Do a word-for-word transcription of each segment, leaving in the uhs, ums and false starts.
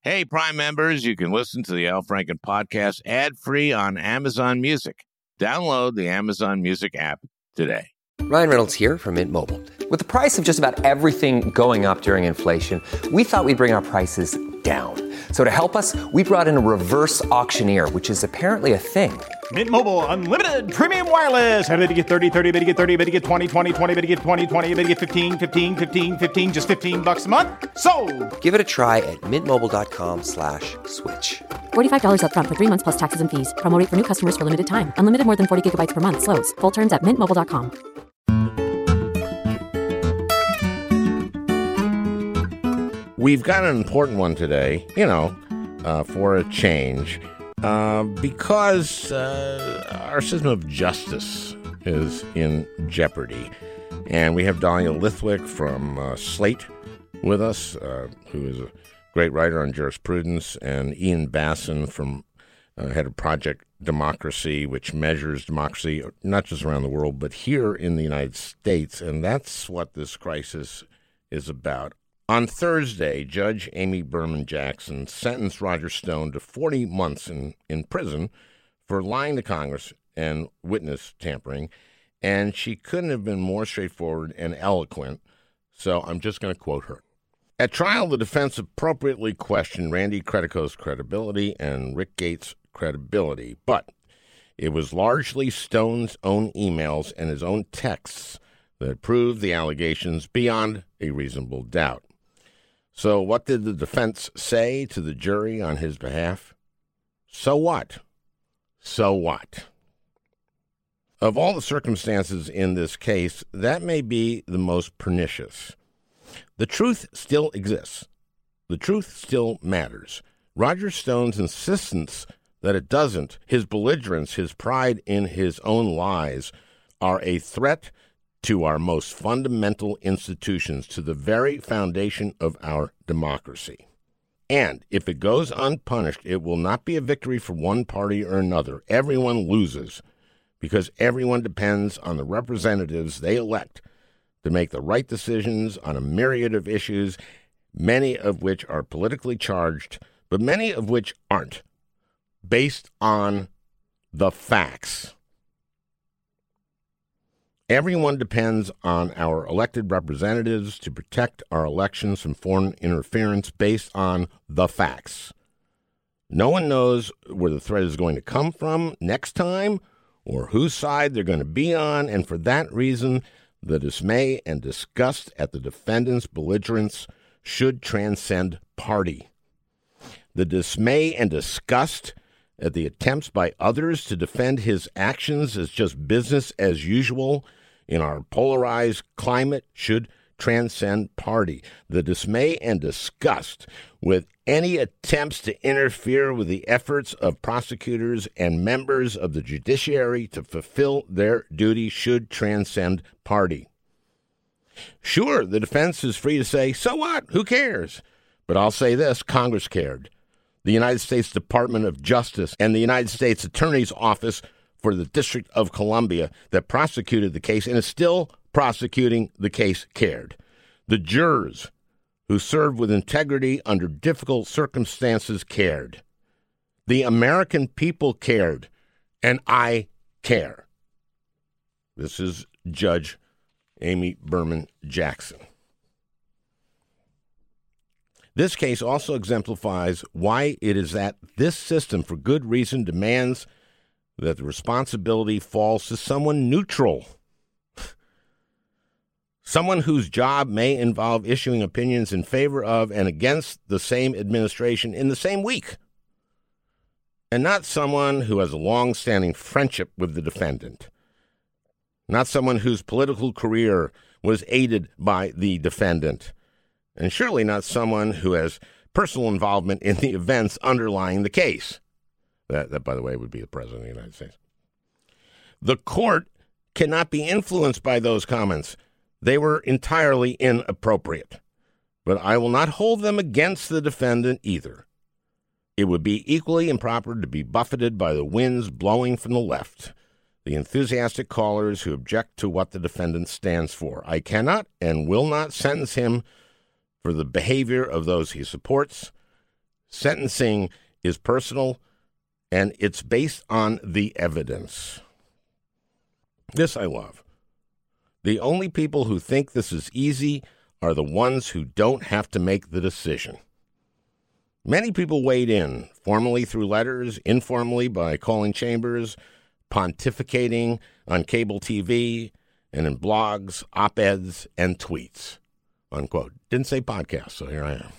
Hey, Prime members, you can listen to the Al Franken podcast ad-free on Amazon Music. Download the Amazon Music app today. Ryan Reynolds here from Mint Mobile. With the price of just about everything going up during inflation, we thought we'd bring our prices down. So to help us, we brought in a reverse auctioneer, which is apparently a thing. Mint Mobile Unlimited Premium Wireless. How to get thirty, thirty, how to get thirty, how to get twenty, twenty, twenty, how to get twenty, twenty, how to get fifteen, fifteen, fifteen, fifteen, just fifteen bucks a month? Sold! Give it a try at mintmobile.com slash switch. forty-five dollars up front for three months plus taxes and fees. Promo rate for new customers for limited time. Unlimited more than forty gigabytes per month. Slows full terms at mint mobile dot com. We've got an important one today, you know, uh, for a change, uh, because uh, our system of justice is in jeopardy. And we have Dahlia Lithwick from uh, Slate with us, uh, who is a great writer on jurisprudence, and Ian Bassin from uh, head of Project Democracy, which measures democracy not just around the world, but here in the United States. And that's what this crisis is about. On Thursday, Judge Amy Berman Jackson sentenced Roger Stone to forty months in, in prison for lying to Congress and witness tampering, and she couldn't have been more straightforward and eloquent, so I'm just going to quote her. At trial, the defense appropriately questioned Randy Credico's credibility and Rick Gates' credibility, but it was largely Stone's own emails and his own texts that proved the allegations beyond a reasonable doubt. So what did the defense say to the jury on his behalf? So what? So what? Of all the circumstances in this case, that may be the most pernicious. The truth still exists. The truth still matters. Roger Stone's insistence that it doesn't, his belligerence, his pride in his own lies, are a threat to our most fundamental institutions, to the very foundation of our democracy. And if it goes unpunished, it will not be a victory for one party or another. Everyone loses, because everyone depends on the representatives they elect to make the right decisions on a myriad of issues, many of which are politically charged, but many of which aren't, based on the facts. Everyone depends on our elected representatives to protect our elections from foreign interference based on the facts. No one knows where the threat is going to come from next time or whose side they're going to be on, and for that reason, the dismay and disgust at the defendant's belligerence should transcend party. The dismay and disgust at the attempts by others to defend his actions as just business as usual in our polarized climate should transcend party. The dismay and disgust with any attempts to interfere with the efforts of prosecutors and members of the judiciary to fulfill their duty should transcend party. Sure, the defense is free to say, so what? Who cares? But I'll say this, Congress cared. The United States Department of Justice and the United States Attorney's Office for the District of Columbia that prosecuted the case and is still prosecuting the case cared. The jurors who served with integrity under difficult circumstances cared. The American people cared, and I care. This is Judge Amy Berman Jackson. This case also exemplifies why it is that this system, for good reason, demands that the responsibility falls to someone neutral. Someone whose job may involve issuing opinions in favor of and against the same administration in the same week. And not someone who has a long-standing friendship with the defendant. Not someone whose political career was aided by the defendant. And surely not someone who has personal involvement in the events underlying the case. That, that, by the way, would be the President of the United States. The court cannot be influenced by those comments. They were entirely inappropriate. But I will not hold them against the defendant either. It would be equally improper to be buffeted by the winds blowing from the left, the enthusiastic callers who object to what the defendant stands for. I cannot and will not sentence him for the behavior of those he supports, Sentencing is personal, and it's based on the evidence. This I love. The only people who think this is easy are the ones who don't have to make the decision. Many people weighed in, formally through letters, informally by calling chambers, pontificating on cable T V, and in blogs, op-eds, and tweets, unquote. Didn't say podcast, so here I am.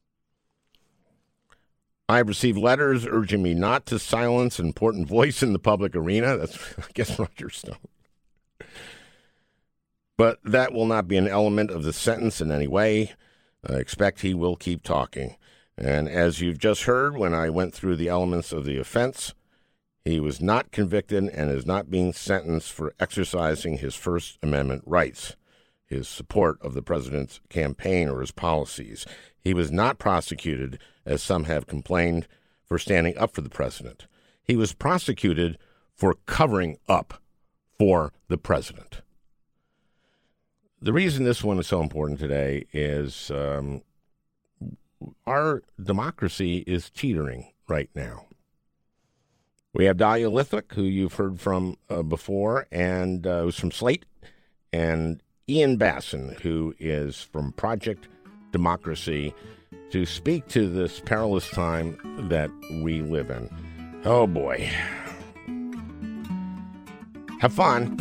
I've received letters urging me not to silence an important voice in the public arena. That's, I guess, Roger Stone. But that will not be an element of the sentence in any way. I expect he will keep talking. And as you've just heard, when I went through the elements of the offense, he was not convicted and is not being sentenced for exercising his First Amendment rights, his support of the president's campaign or his policies. He was not prosecuted, as some have complained, for standing up for the president. He was prosecuted for covering up for the president. The reason this one is so important today is um, our democracy is teetering right now. We have Dahlia Lithwick, who you've heard from uh, before, and uh, who's from Slate, and Ian Basson, who is from Project Democracy, to speak to this perilous time that we live in. Oh, boy. Have fun.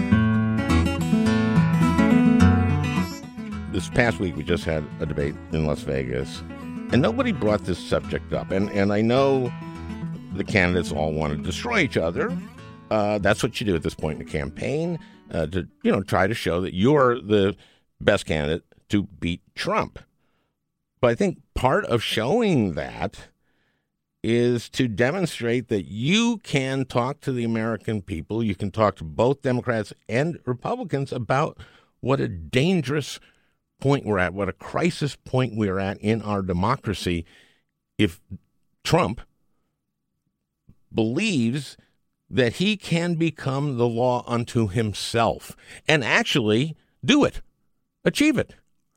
This past week, we just had a debate in Las Vegas, and nobody brought this subject up. And, and I know the candidates all want to destroy each other. Uh, that's what you do at this point in the campaign, uh, to, you know, try to show that you're the best candidate to beat Trump. But I think part of showing that is to demonstrate that you can talk to the American people. You can talk to both Democrats and Republicans about what a dangerous point we're at, what a crisis point we're at in our democracy if Trump believes that he can become the law unto himself and actually do it, achieve it.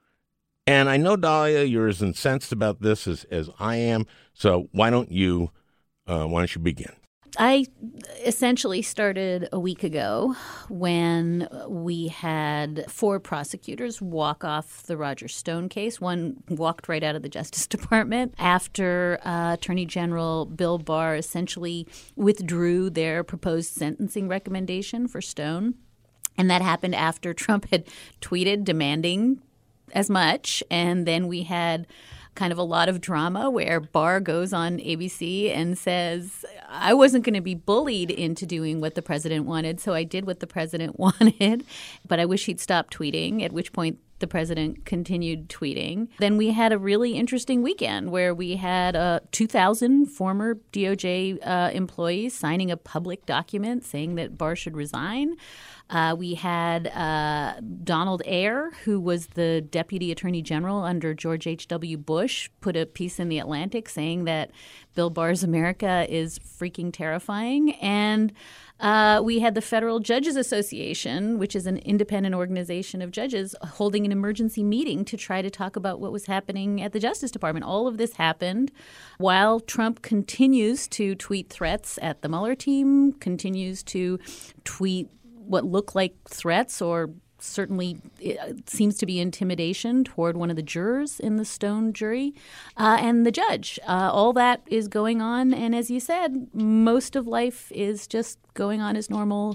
And I know, Dahlia, you're as incensed about this as, as I am, so why don't you, uh, why don't you begin? I essentially started a week ago when we had four prosecutors walk off the Roger Stone case. One walked right out of the Justice Department after uh, Attorney General Bill Barr essentially withdrew their proposed sentencing recommendation for Stone. And that happened after Trump had tweeted demanding as much. And then we had kind of a lot of drama where Barr goes on A B C and says, I wasn't going to be bullied into doing what the president wanted, so I did what the president wanted, but I wish he'd stop tweeting, at which point the president continued tweeting. Then we had a really interesting weekend where we had uh, two thousand former D O J uh, employees signing a public document saying that Barr should resign. Uh, we had uh, Donald Ayer, who was the deputy attorney general under George H W. Bush, put a piece in The Atlantic saying that Bill Barr's America is freaking terrifying. And uh, we had the Federal Judges Association, which is an independent organization of judges, holding an emergency meeting to try to talk about what was happening at the Justice Department. All of this happened while Trump continues to tweet threats at the Mueller team, continues to tweet what look like threats or certainly it seems to be intimidation toward one of the jurors in the Stone jury uh, and the judge. Uh, all that is going on. And as you said, most of life is just going on as normal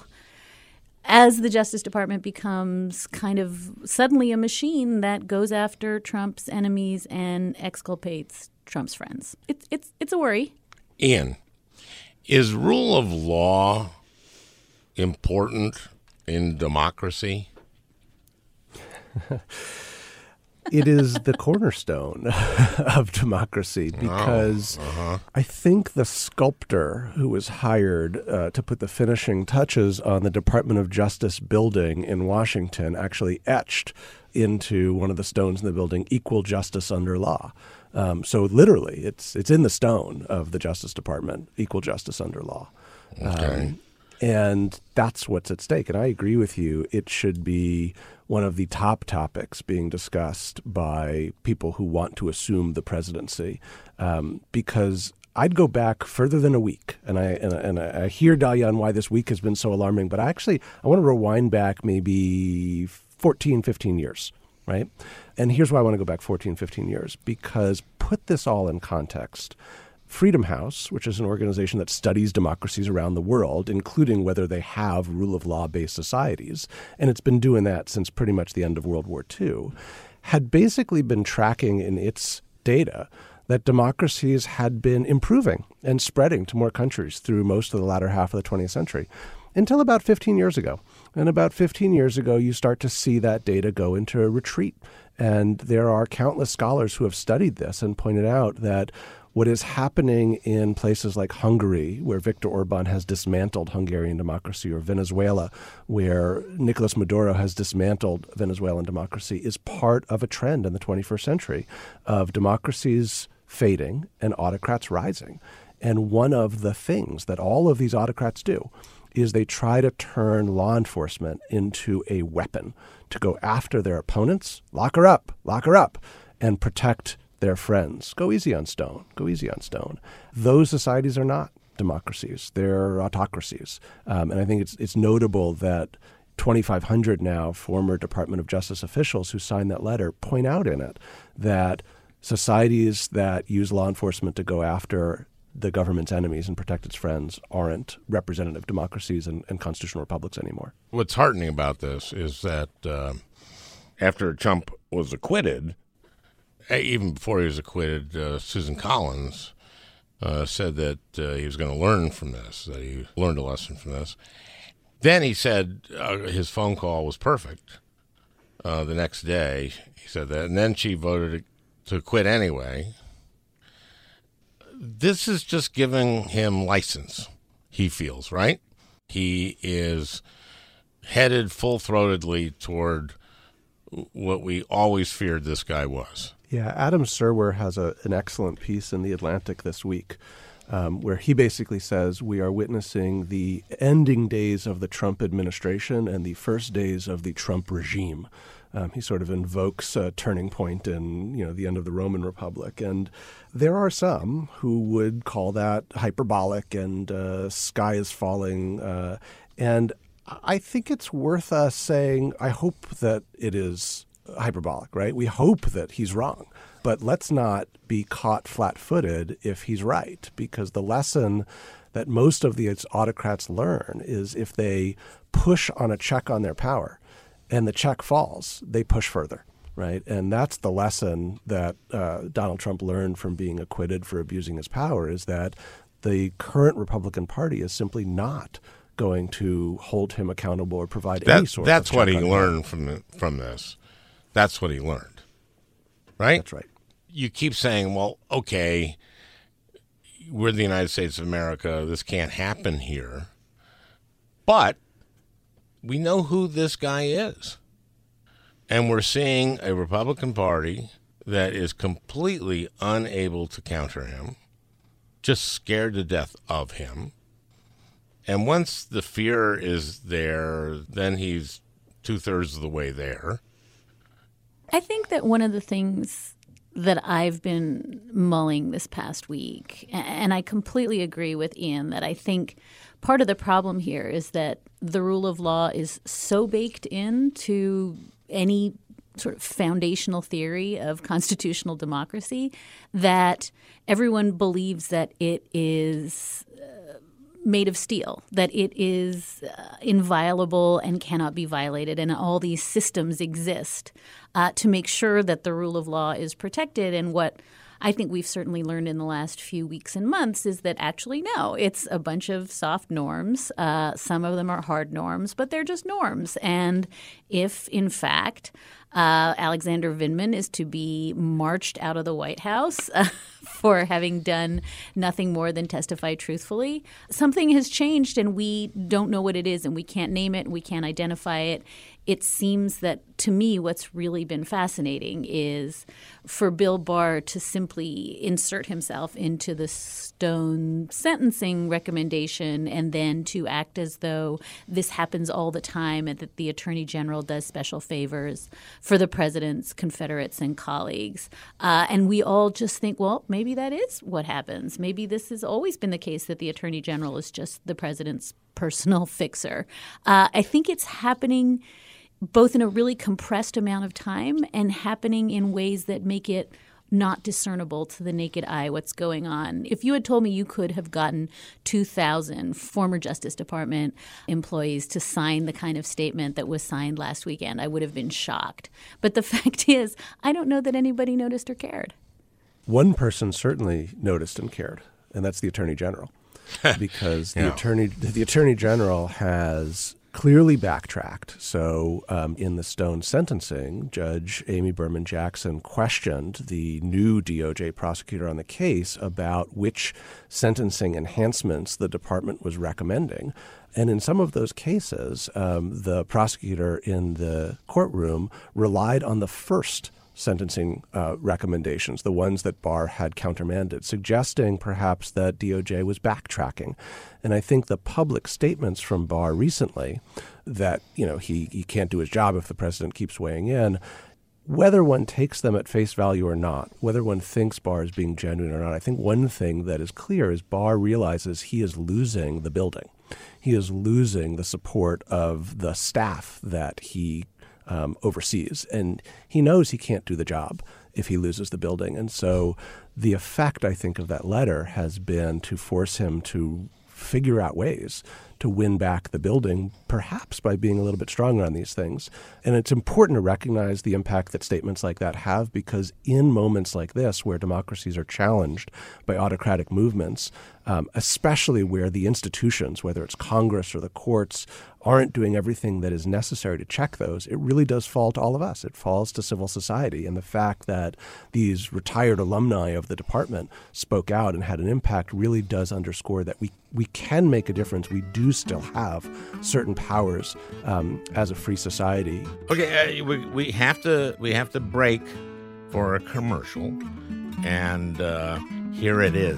as the Justice Department becomes kind of suddenly a machine that goes after Trump's enemies and exculpates Trump's friends. It's, it's, it's a worry. Ian, is rule of law important in democracy? It is the cornerstone of democracy because oh, uh-huh. I think the sculptor who was hired uh, to put the finishing touches on the Department of Justice building in Washington actually etched into one of the stones in the building equal justice under law. Um, so literally, it's it's in the stone of the Justice Department, equal justice under law. Okay. Um, And that's what's at stake. And I agree with you. It should be one of the top topics being discussed by people who want to assume the presidency, um, because I'd go back further than a week. And I and, and I hear, Dahlia, on why this week has been so alarming. But I actually, I want to rewind back maybe fourteen, fifteen years, right? And here's why I want to go back fourteen, fifteen years. Because put this all in context. Freedom House, which is an organization that studies democracies around the world, including whether they have rule of law-based societies, and it's been doing that since pretty much the end of World War Two, had basically been tracking in its data that democracies had been improving and spreading to more countries through most of the latter half of the twentieth century, until about fifteen years ago. And about fifteen years ago, you start to see that data go into a retreat. And there are countless scholars who have studied this and pointed out that what is happening in places like Hungary, where Viktor Orban has dismantled Hungarian democracy, or Venezuela, where Nicolas Maduro has dismantled Venezuelan democracy, is part of a trend in the twenty-first century of democracies fading and autocrats rising. And one of the things that all of these autocrats do is they try to turn law enforcement into a weapon to go after their opponents, lock her up, lock her up, and protect their friends. Go easy on Stone. Go easy on Stone. Those societies are not democracies. They're autocracies. Um, and I think it's it's notable that twenty-five hundred now former Department of Justice officials who signed that letter point out in it that societies that use law enforcement to go after the government's enemies and protect its friends aren't representative democracies and, and constitutional republics anymore. What's heartening about this is that uh, after Trump was acquitted, even before he was acquitted, uh, Susan Collins uh, said that uh, he was going to learn from this, that he learned a lesson from this. Then he said uh, his phone call was perfect. Uh, the next day, he said that. And then she voted to quit anyway. This is just giving him license, he feels, right? He is headed full-throatedly toward what we always feared this guy was. Yeah, Adam Serwer has a, an excellent piece in The Atlantic this week um, where he basically says we are witnessing the ending days of the Trump administration and the first days of the Trump regime. Um, he sort of invokes a turning point in, you know, the end of the Roman Republic. And there are some who would call that hyperbolic and uh, sky is falling. Uh, and I think it's worth us saying, I hope that it is hyperbolic, right? We hope that he's wrong. But let's not be caught flat-footed if he's right, because the lesson that most of the autocrats learn is if they push on a check on their power and the check falls, they push further, right? And that's the lesson that uh, Donald Trump learned from being acquitted for abusing his power, is that the current Republican Party is simply not going to hold him accountable or provide that, any sort that's of what he check on learned him. from the, from this. That's what he learned, right? That's right. You keep saying, well, okay, we're the United States of America. This can't happen here. But we know who this guy is. And we're seeing a Republican Party that is completely unable to counter him, just scared to death of him. And once the fear is there, then he's two-thirds of the way there. I think that one of the things that I've been mulling this past week, and I completely agree with Ian, that I think part of the problem here is that the rule of law is so baked into any sort of foundational theory of constitutional democracy that everyone believes that it is uh, made of steel, that it is uh, inviolable and cannot be violated, and all these systems exist uh, to make sure that the rule of law is protected. And what I think we've certainly learned in the last few weeks and months is that actually, no, it's a bunch of soft norms. Uh, some of them are hard norms, but they're just norms. And if, in fact, Uh, Alexander Vindman is to be marched out of the White House uh, for having done nothing more than testify truthfully. Something has changed, and we don't know what it is, and we can't name it, and we can't identify it. It seems that, to me, what's really been fascinating is for Bill Barr to simply insert himself into the Stone sentencing recommendation and then to act as though this happens all the time and that the Attorney General does special favors for the president's Confederates and colleagues. Uh, and we all just think, well, maybe that is what happens. Maybe this has always been the case that the Attorney General is just the president's personal fixer. Uh, I think it's happening both in a really compressed amount of time and happening in ways that make it not discernible to the naked eye what's going on. If you had told me you could have gotten two thousand former Justice Department employees to sign the kind of statement that was signed last weekend, I would have been shocked. But the fact is, I don't know that anybody noticed or cared. One person certainly noticed and cared, and that's the Attorney General, because the Yeah. attorney the Attorney General has clearly backtracked. So um, in the Stone sentencing, Judge Amy Berman Jackson questioned the new D O J prosecutor on the case about which sentencing enhancements the department was recommending. And in some of those cases, um, the prosecutor in the courtroom relied on the first sentencing uh, recommendations, the ones that Barr had countermanded, suggesting perhaps that D O J was backtracking. And I think the public statements from Barr recently that, you know, he, he can't do his job if the president keeps weighing in, whether one takes them at face value or not, whether one thinks Barr is being genuine or not, I think one thing that is clear is Barr realizes he is losing the building. He is losing the support of the staff that he Um, overseas. And he knows he can't do the job if he loses the building. And so the effect, I think, of that letter has been to force him to figure out ways to win back the building, perhaps by being a little bit stronger on these things. And it's important to recognize the impact that statements like that have, because in moments like this where democracies are challenged by autocratic movements, um, especially where the institutions, whether it's Congress or the courts, aren't doing everything that is necessary to check those, it really does fall to all of us. It falls to civil society. And the fact that these retired alumni of the department spoke out and had an impact really does underscore that we, we can make a difference. We do still have certain powers um, as a free society. Okay, uh, we, we have to we have to break for a commercial, and uh, here it is.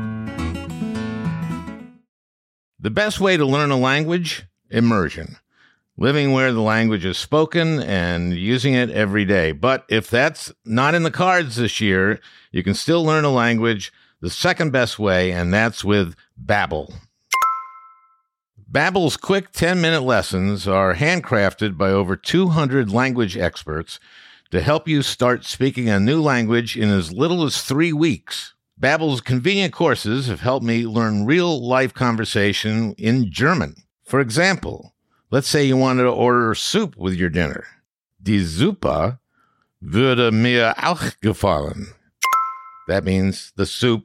The best way to learn a language? Immersion. Living where the language is spoken and using it every day. But if that's not in the cards this year, you can still learn a language the second best way, and that's with Babbel. Babbel's quick ten-minute lessons are handcrafted by over two hundred language experts to help you start speaking a new language in as little as three weeks. Babbel's convenient courses have helped me learn real-life conversation in German. For example, let's say you wanted to order soup with your dinner. Die Suppe würde mir auch gefallen. That means the soup.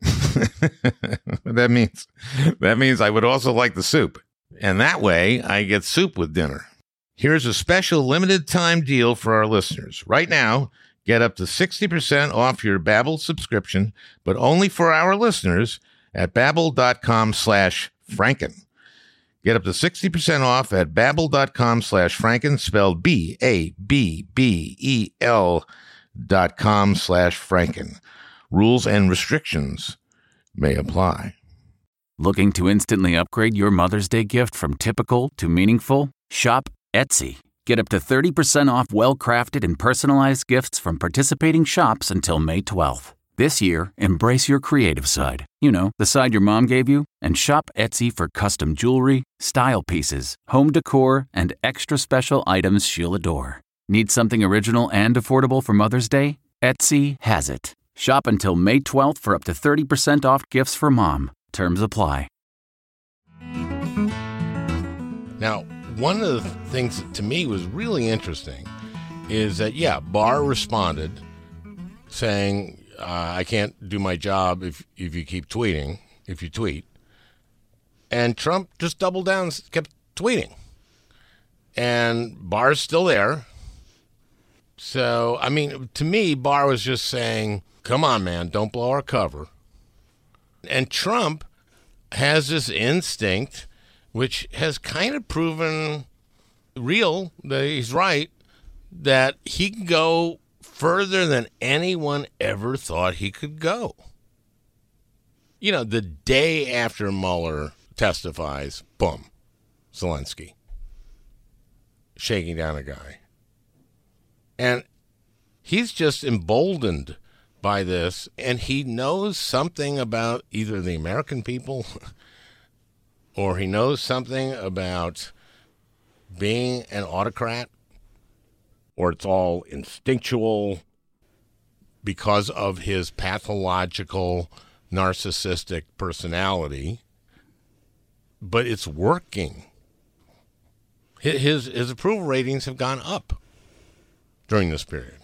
that means that means I would also like the soup. And that way, I get soup with dinner. Here's a special limited time deal for our listeners. Right now, get up to sixty percent off your Babbel subscription, but only for our listeners at babbel.com slash Franken. Get up to sixty percent off at babbel.com slash Franken, spelled B A B B E L dot com slash Franken. Rules and restrictions may apply. Looking to instantly upgrade your Mother's Day gift from typical to meaningful? Shop Etsy. Get up to thirty percent off well-crafted and personalized gifts from participating shops until May twelfth. This year, embrace your creative side. You know, the side your mom gave you. And shop Etsy for custom jewelry, style pieces, home decor, and extra special items she'll adore. Need something original and affordable for Mother's Day? Etsy has it. Shop until May twelfth for up to thirty percent off gifts for mom. Terms apply. Now, one of the things that to me was really interesting is that, yeah, Barr responded saying, Uh, I can't do my job if if you keep tweeting, if you tweet. And Trump just doubled down and kept tweeting. And Barr's still there. So, I mean, to me, Barr was just saying, come on, man, don't blow our cover. And Trump has this instinct, which has kind of proven real, that he's right, that he can go further than anyone ever thought he could go. You know, the day after Mueller testifies, boom, Zelensky shaking down a guy. And he's just emboldened by this, and he knows something about either the American people or he knows something about being an autocrat, or it's all instinctual because of his pathological narcissistic personality, but it's working. His, his approval ratings have gone up during this period.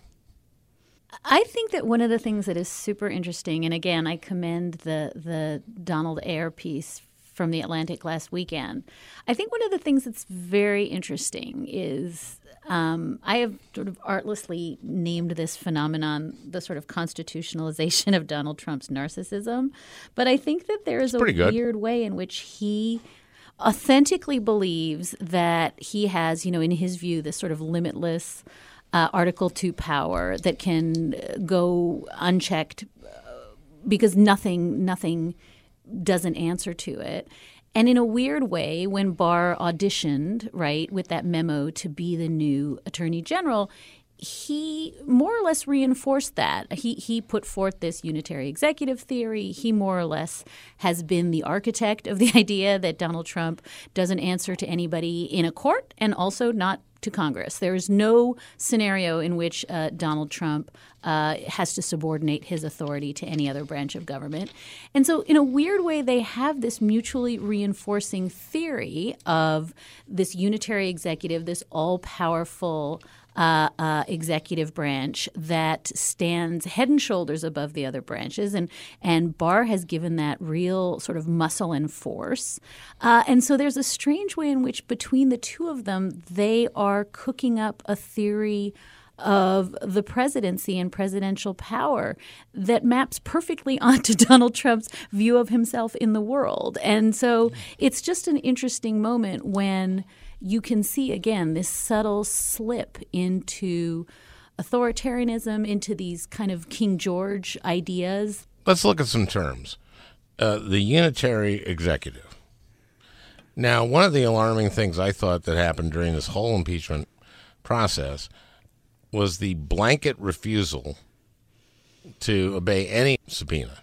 I think that one of the things that is super interesting, and again, I commend the the Donald Ayer piece from The Atlantic last weekend. I think one of the things that's very interesting is um, I have sort of artlessly named this phenomenon the sort of constitutionalization of Donald Trump's narcissism. But I think that there is a good. weird way in which he authentically believes that he has, you know, in his view, this sort of limitless Uh, Article two power that can go unchecked uh, because nothing nothing doesn't answer to it. And in a weird way, when Barr auditioned, right, with that memo to be the new attorney general, he more or less reinforced that. He he put forth this unitary executive theory. He more or less has been the architect of the idea that Donald Trump doesn't answer to anybody in a court and also not to Congress. There is no scenario in which uh, Donald Trump uh, has to subordinate his authority to any other branch of government. And so in a weird way, they have this mutually reinforcing theory of this unitary executive, this all-powerful Uh, uh, executive branch that stands head and shoulders above the other branches. And, and Barr has given that real sort of muscle and force. Uh, and so there's a strange way in which between the two of them, they are cooking up a theory of the presidency and presidential power that maps perfectly onto Donald Trump's view of himself in the world. And so it's just an interesting moment when you can see, again, this subtle slip into authoritarianism, into these kind of King George ideas. Let's look at some terms. Uh, the unitary executive. Now, one of the alarming things I thought that happened during this whole impeachment process was the blanket refusal to obey any subpoena.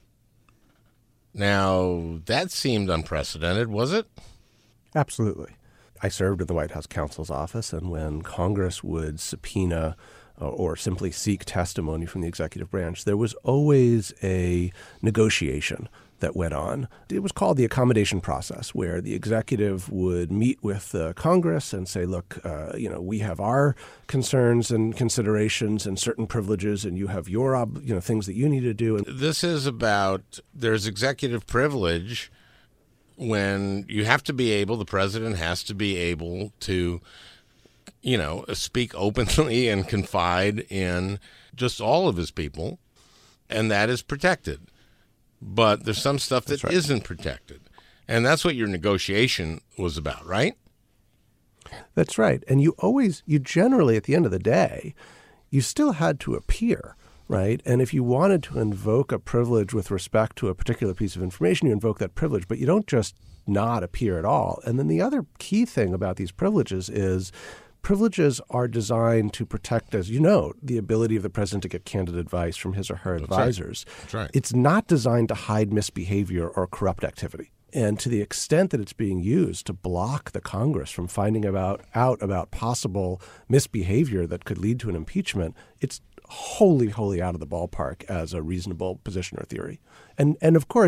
Now, that seemed unprecedented, was it? Absolutely. I served in the White House counsel's office, and when Congress would subpoena uh, or simply seek testimony from the executive branch, there was always a negotiation that went on. It was called the accommodation process, where the executive would meet with uh, Congress and say, look, uh, you know, we have our concerns and considerations and certain privileges, and you have your, ob- you know, things that you need to do. And this is about, there's executive privilege when you have to be able, the president has to be able to, you know, speak openly and confide in just all of his people, and that is protected. But there's some stuff that right. isn't protected. And that's what your negotiation was about, right? That's right. And you always, you generally, at the end of the day, you still had to appear, right? And if you wanted to invoke a privilege with respect to a particular piece of information, you invoke that privilege, but you don't just not appear at all. And then the other key thing about these privileges is privileges are designed to protect, as you know, the ability of the president to get candid advice from his or her That's advisors. Right. That's right. It's not designed to hide misbehavior or corrupt activity. And to the extent that it's being used to block the Congress from finding about out about possible misbehavior that could lead to an impeachment, it's wholly, wholly out of the ballpark as a reasonable position or theory. And and of course,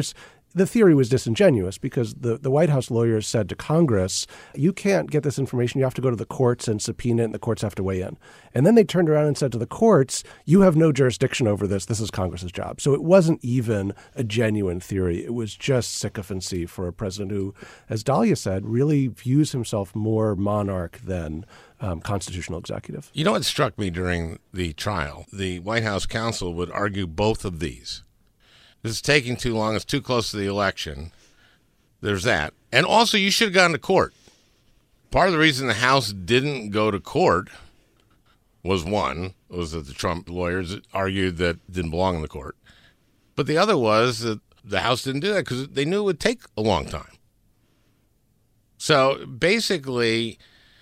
the theory was disingenuous because the, the White House lawyers said to Congress, you can't get this information. You have to go to the courts and subpoena it, and the courts have to weigh in. And then they turned around and said to the courts, you have no jurisdiction over this. This is Congress's job. So it wasn't even a genuine theory. It was just sycophancy for a president who, as Dahlia said, really views himself more monarch than um, constitutional executive. You know what struck me during the trial? The White House counsel would argue both of these. This is taking too long. It's too close to the election. There's that. And also, you should have gone to court. Part of the reason the House didn't go to court was one, was that the Trump lawyers argued that it didn't belong in the court. But the other was that the House didn't do that because they knew it would take a long time. So basically,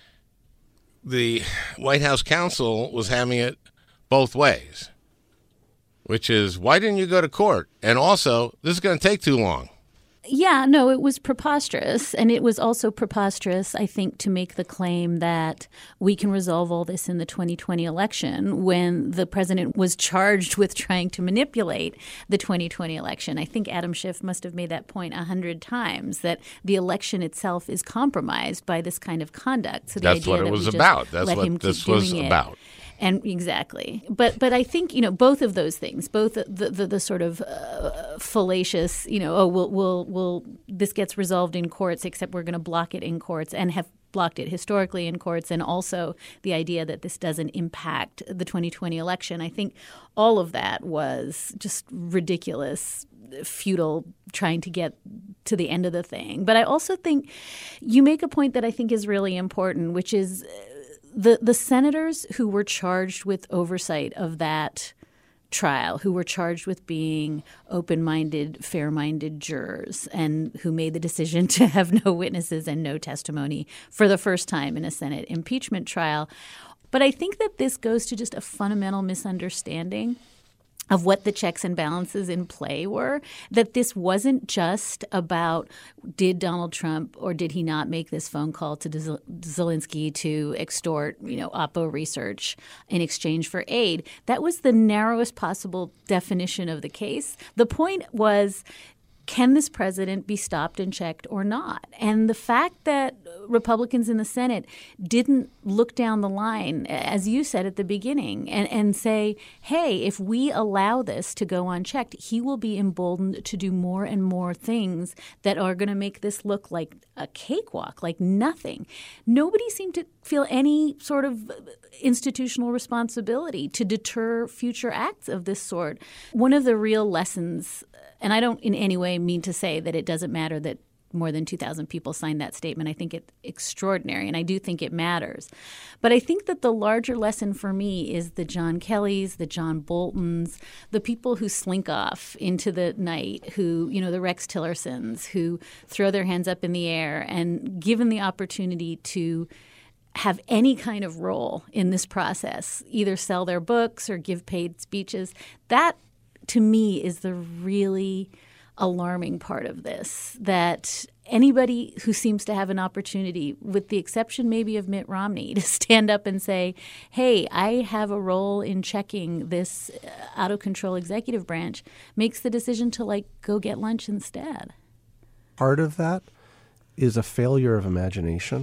the White House counsel was having it both ways. Which is, why didn't you go to court? And also, this is going to take too long. Yeah, no, it was preposterous. And it was also preposterous, I think, to make the claim that we can resolve all this in the twenty twenty election when the president was charged with trying to manipulate the twenty twenty election. I think Adam Schiff must have made that point a hundred times, that the election itself is compromised by this kind of conduct. So the That's idea what it that was we just about. That's let him what this keep was doing it. about. And exactly. But but I think, you know, both of those things, both the the, the sort of uh, fallacious, you know, oh, we'll, we'll, we'll, this gets resolved in courts, except we're going to block it in courts and have blocked it historically in courts, and also the idea that this doesn't impact the twenty twenty election. I think all of that was just ridiculous, futile, trying to get to the end of the thing. But I also think you make a point that I think is really important, which is The the senators who were charged with oversight of that trial, who were charged with being open-minded, fair-minded jurors, and who made the decision to have no witnesses and no testimony for the first time in a Senate impeachment trial. But I think that this goes to just a fundamental misunderstanding of what the checks and balances in play were, that this wasn't just about did Donald Trump or did he not make this phone call to Zelensky to extort, you know, Oppo research in exchange for aid. That was the narrowest possible definition of the case. The point was, can this president be stopped and checked or not? And the fact that Republicans in the Senate didn't look down the line, as you said at the beginning, and, and say, hey, if we allow this to go unchecked, he will be emboldened to do more and more things that are going to make this look like a cakewalk, like nothing. Nobody seemed to feel any sort of institutional responsibility to deter future acts of this sort. One of the real lessons, and I don't in any way mean to say that it doesn't matter that more than two thousand people signed that statement. I think it's extraordinary, and I do think it matters. But I think that the larger lesson for me is the John Kellys, the John Boltons, the people who slink off into the night, who, you know, the Rex Tillersons, who throw their hands up in the air, and given the opportunity to have any kind of role in this process, either sell their books or give paid speeches, that to me is the really alarming part of this, that anybody who seems to have an opportunity, with the exception maybe of Mitt Romney, to stand up and say, hey, I have a role in checking this out of control executive branch, makes the decision to like go get lunch instead. Part of that is a failure of imagination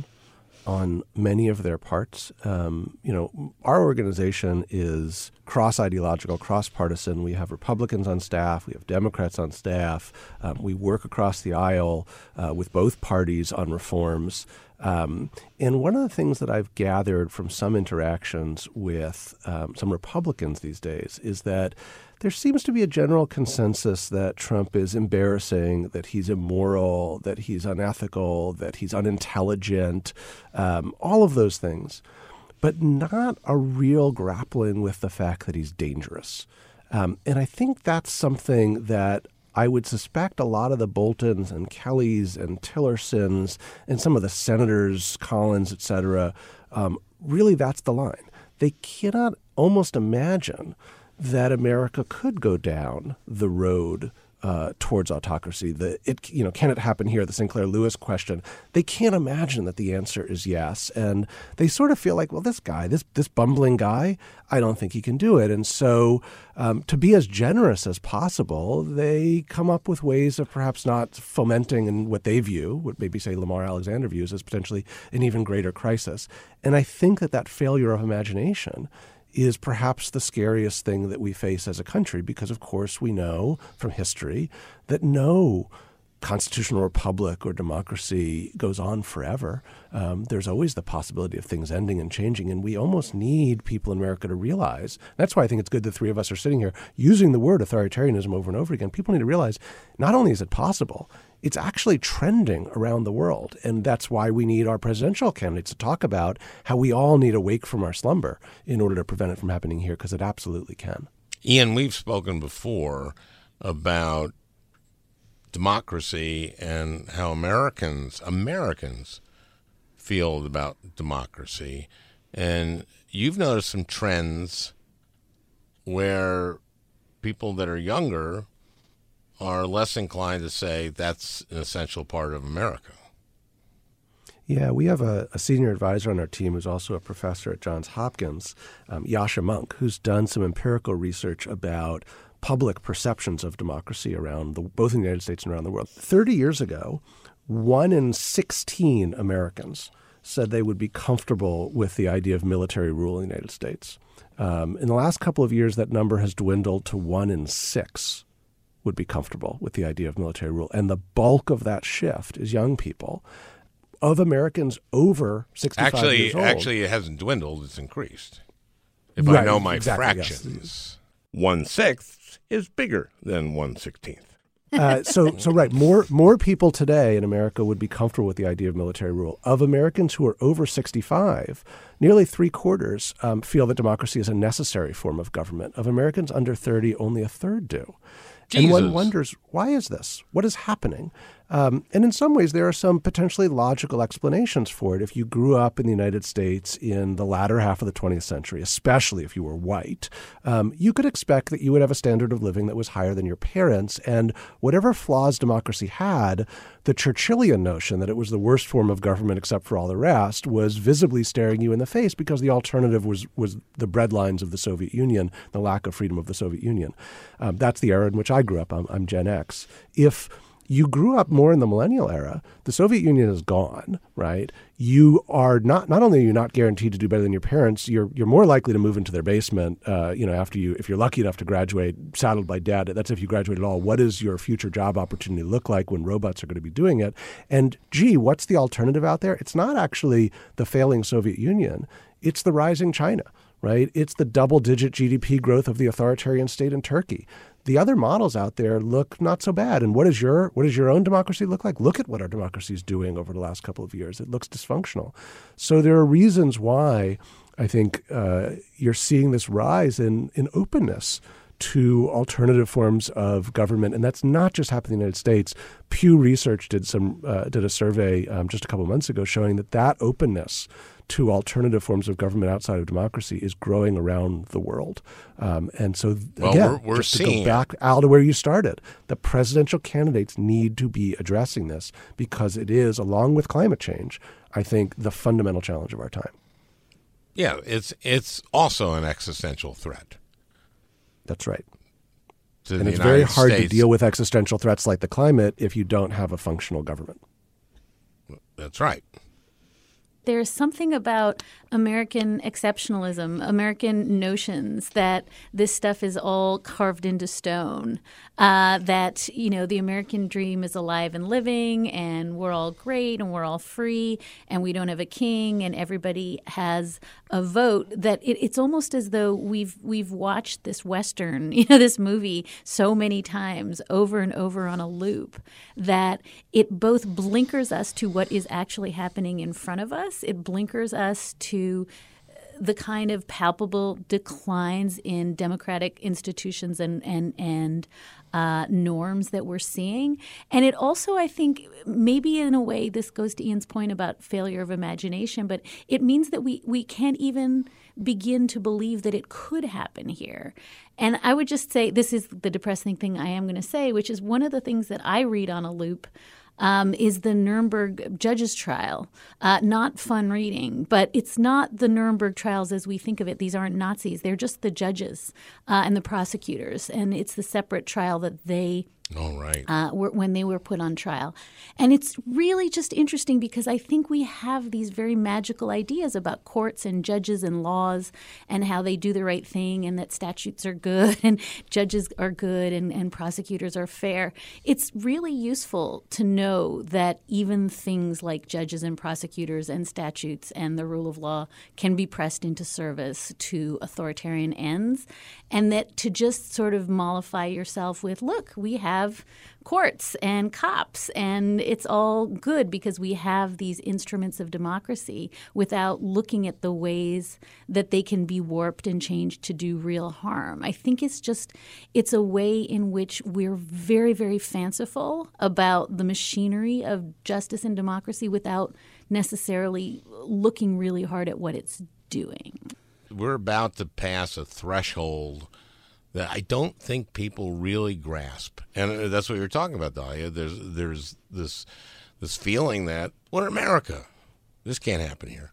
on many of their parts. Um, you know, our organization is cross-ideological, cross-partisan. We have Republicans on staff. We have Democrats on staff. Um, we work across the aisle uh, with both parties on reforms. Um, and one of the things that I've gathered from some interactions with um, some Republicans these days is that there seems to be a general consensus that Trump is embarrassing, that he's immoral, that he's unethical, that he's unintelligent, um, all of those things, but not a real grappling with the fact that he's dangerous. Um, and I think that's something that I would suspect a lot of the Boltons and Kellys and Tillersons and some of the senators, Collins, et cetera, um, really that's the line. They cannot almost imagine that America could go down the road uh, towards autocracy. The it you know can it happen here? The Sinclair Lewis question. They can't imagine that the answer is yes, and they sort of feel like, well, this guy, this this bumbling guy, I don't think he can do it. And so, um, to be as generous as possible, they come up with ways of perhaps not fomenting in what they view, what maybe say Lamar Alexander views as potentially an even greater crisis. And I think that that failure of imagination is perhaps the scariest thing that we face as a country, because, of course, we know from history that no constitutional republic or democracy goes on forever. Um, there's always the possibility of things ending and changing, and we almost need people in America to realize. That's why I think it's good the three of us are sitting here using the word authoritarianism over and over again. People need to realize not only is it possible, it's actually trending around the world. And that's why we need our presidential candidates to talk about how we all need to wake from our slumber in order to prevent it from happening here, because it absolutely can. Ian, we've spoken before about democracy and how Americans, Americans feel about democracy. And you've noticed some trends where people that are younger are less inclined to say that's an essential part of America. Yeah, we have a, a senior advisor on our team who's also a professor at Johns Hopkins, um, Yascha Mounk, who's done some empirical research about public perceptions of democracy around the, both in the United States and around the world. Thirty years ago, one in sixteen Americans said they would be comfortable with the idea of military rule in the United States. Um, in the last couple of years, that number has dwindled to one in six would be comfortable with the idea of military rule. And the bulk of that shift is young people. Of Americans over sixty-five actually, years old. Actually, it hasn't dwindled. It's increased. If right, I know my exactly, fractions. Yes. One-sixth is bigger than one-sixteenth. Uh, so, so right, more more people today in America would be comfortable with the idea of military rule. Of Americans who are over sixty-five, nearly three quarters um, feel that democracy is a necessary form of government. Of Americans under thirty, only a third do. Jesus. And one wonders, why is this? What is happening? Um, and in some ways, there are some potentially logical explanations for it. If you grew up in the United States in the latter half of the twentieth century, especially if you were white, um, you could expect that you would have a standard of living that was higher than your parents. And whatever flaws democracy had, the Churchillian notion that it was the worst form of government except for all the rest was visibly staring you in the face, because the alternative was was the breadlines of the Soviet Union, the lack of freedom of the Soviet Union. Um, that's the era in which I grew up. I'm, I'm Gen X. If you grew up more in the millennial era, the Soviet Union is gone, right? You are not, not only are you not guaranteed to do better than your parents, you're you're more likely to move into their basement, uh, you know, after you, if you're lucky enough to graduate, saddled by debt. That's if you graduate at all. What does your future job opportunity look like when robots are going to be doing it? And gee, what's the alternative out there? It's not actually the failing Soviet Union. It's the rising China, right? It's the double-digit G D P growth of the authoritarian state in Turkey. The other models out there look not so bad. And what does your what does your own democracy look like? Look at what our democracy is doing over the last couple of years. It looks dysfunctional. So there are reasons why I think uh, you're seeing this rise in in openness to alternative forms of government, and that's not just happening in the United States. Pew Research did some uh, did a survey um, just a couple of months ago showing that that openness to alternative forms of government outside of democracy is growing around the world. Um, and so, well, again, we're, we're just to seeing go back, Al, to where you started, the presidential candidates need to be addressing this, because it is, along with climate change, I think, the fundamental challenge of our time. Yeah, it's it's also an existential threat. That's right. To and the it's United very hard States. to deal with existential threats like the climate if you don't have a functional government. That's right. There's something about American exceptionalism, American notions that this stuff is all carved into stone, uh, that, you know, the American dream is alive and living, and we're all great and we're all free and we don't have a king and everybody has a vote, that it, it's almost as though we've we've watched this Western, you know, this movie so many times over and over on a loop that it both blinkers us to what is actually happening in front of us. It blinkers us to the kind of palpable declines in democratic institutions and and and uh, norms that we're seeing. And it also, I think, maybe in a way, this goes to Ian's point about failure of imagination, but it means that we, we can't even begin to believe that it could happen here. And I would just say, this is the depressing thing I am going to say, which is one of the things that I read on a loop Um, is the Nuremberg judges trial. Uh, not fun reading, but it's not the Nuremberg trials as we think of it. These aren't Nazis. They're just the judges uh, and the prosecutors, and it's the separate trial that they All right. uh, were, when they were put on trial. And it's really just interesting because I think we have these very magical ideas about courts and judges and laws and how they do the right thing and that statutes are good and judges are good and, and prosecutors are fair. It's really useful to know that even things like judges and prosecutors and statutes and the rule of law can be pressed into service to authoritarian ends, and that to just sort of mollify yourself with, look, we have have courts and cops, and it's all good because we have these instruments of democracy without looking at the ways that they can be warped and changed to do real harm. I think it's just it's a way in which we're very, very fanciful about the machinery of justice and democracy without necessarily looking really hard at what it's doing. We're about to pass a threshold that I don't think people really grasp. And that's what you're talking about, Dahlia. There's there's this this feeling that we're America. This can't happen here.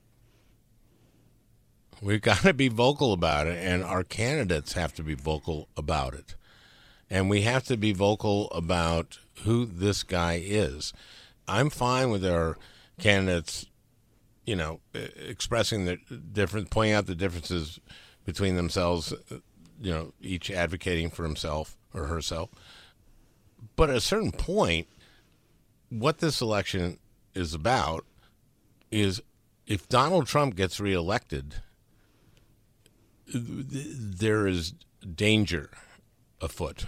We've got to be vocal about it, and our candidates have to be vocal about it. And we have to be vocal about who this guy is. I'm fine with our candidates, you know, expressing the difference, pointing out the differences between themselves, you know, each advocating for himself or herself. But at a certain point, what this election is about is if Donald Trump gets reelected, there is danger afoot.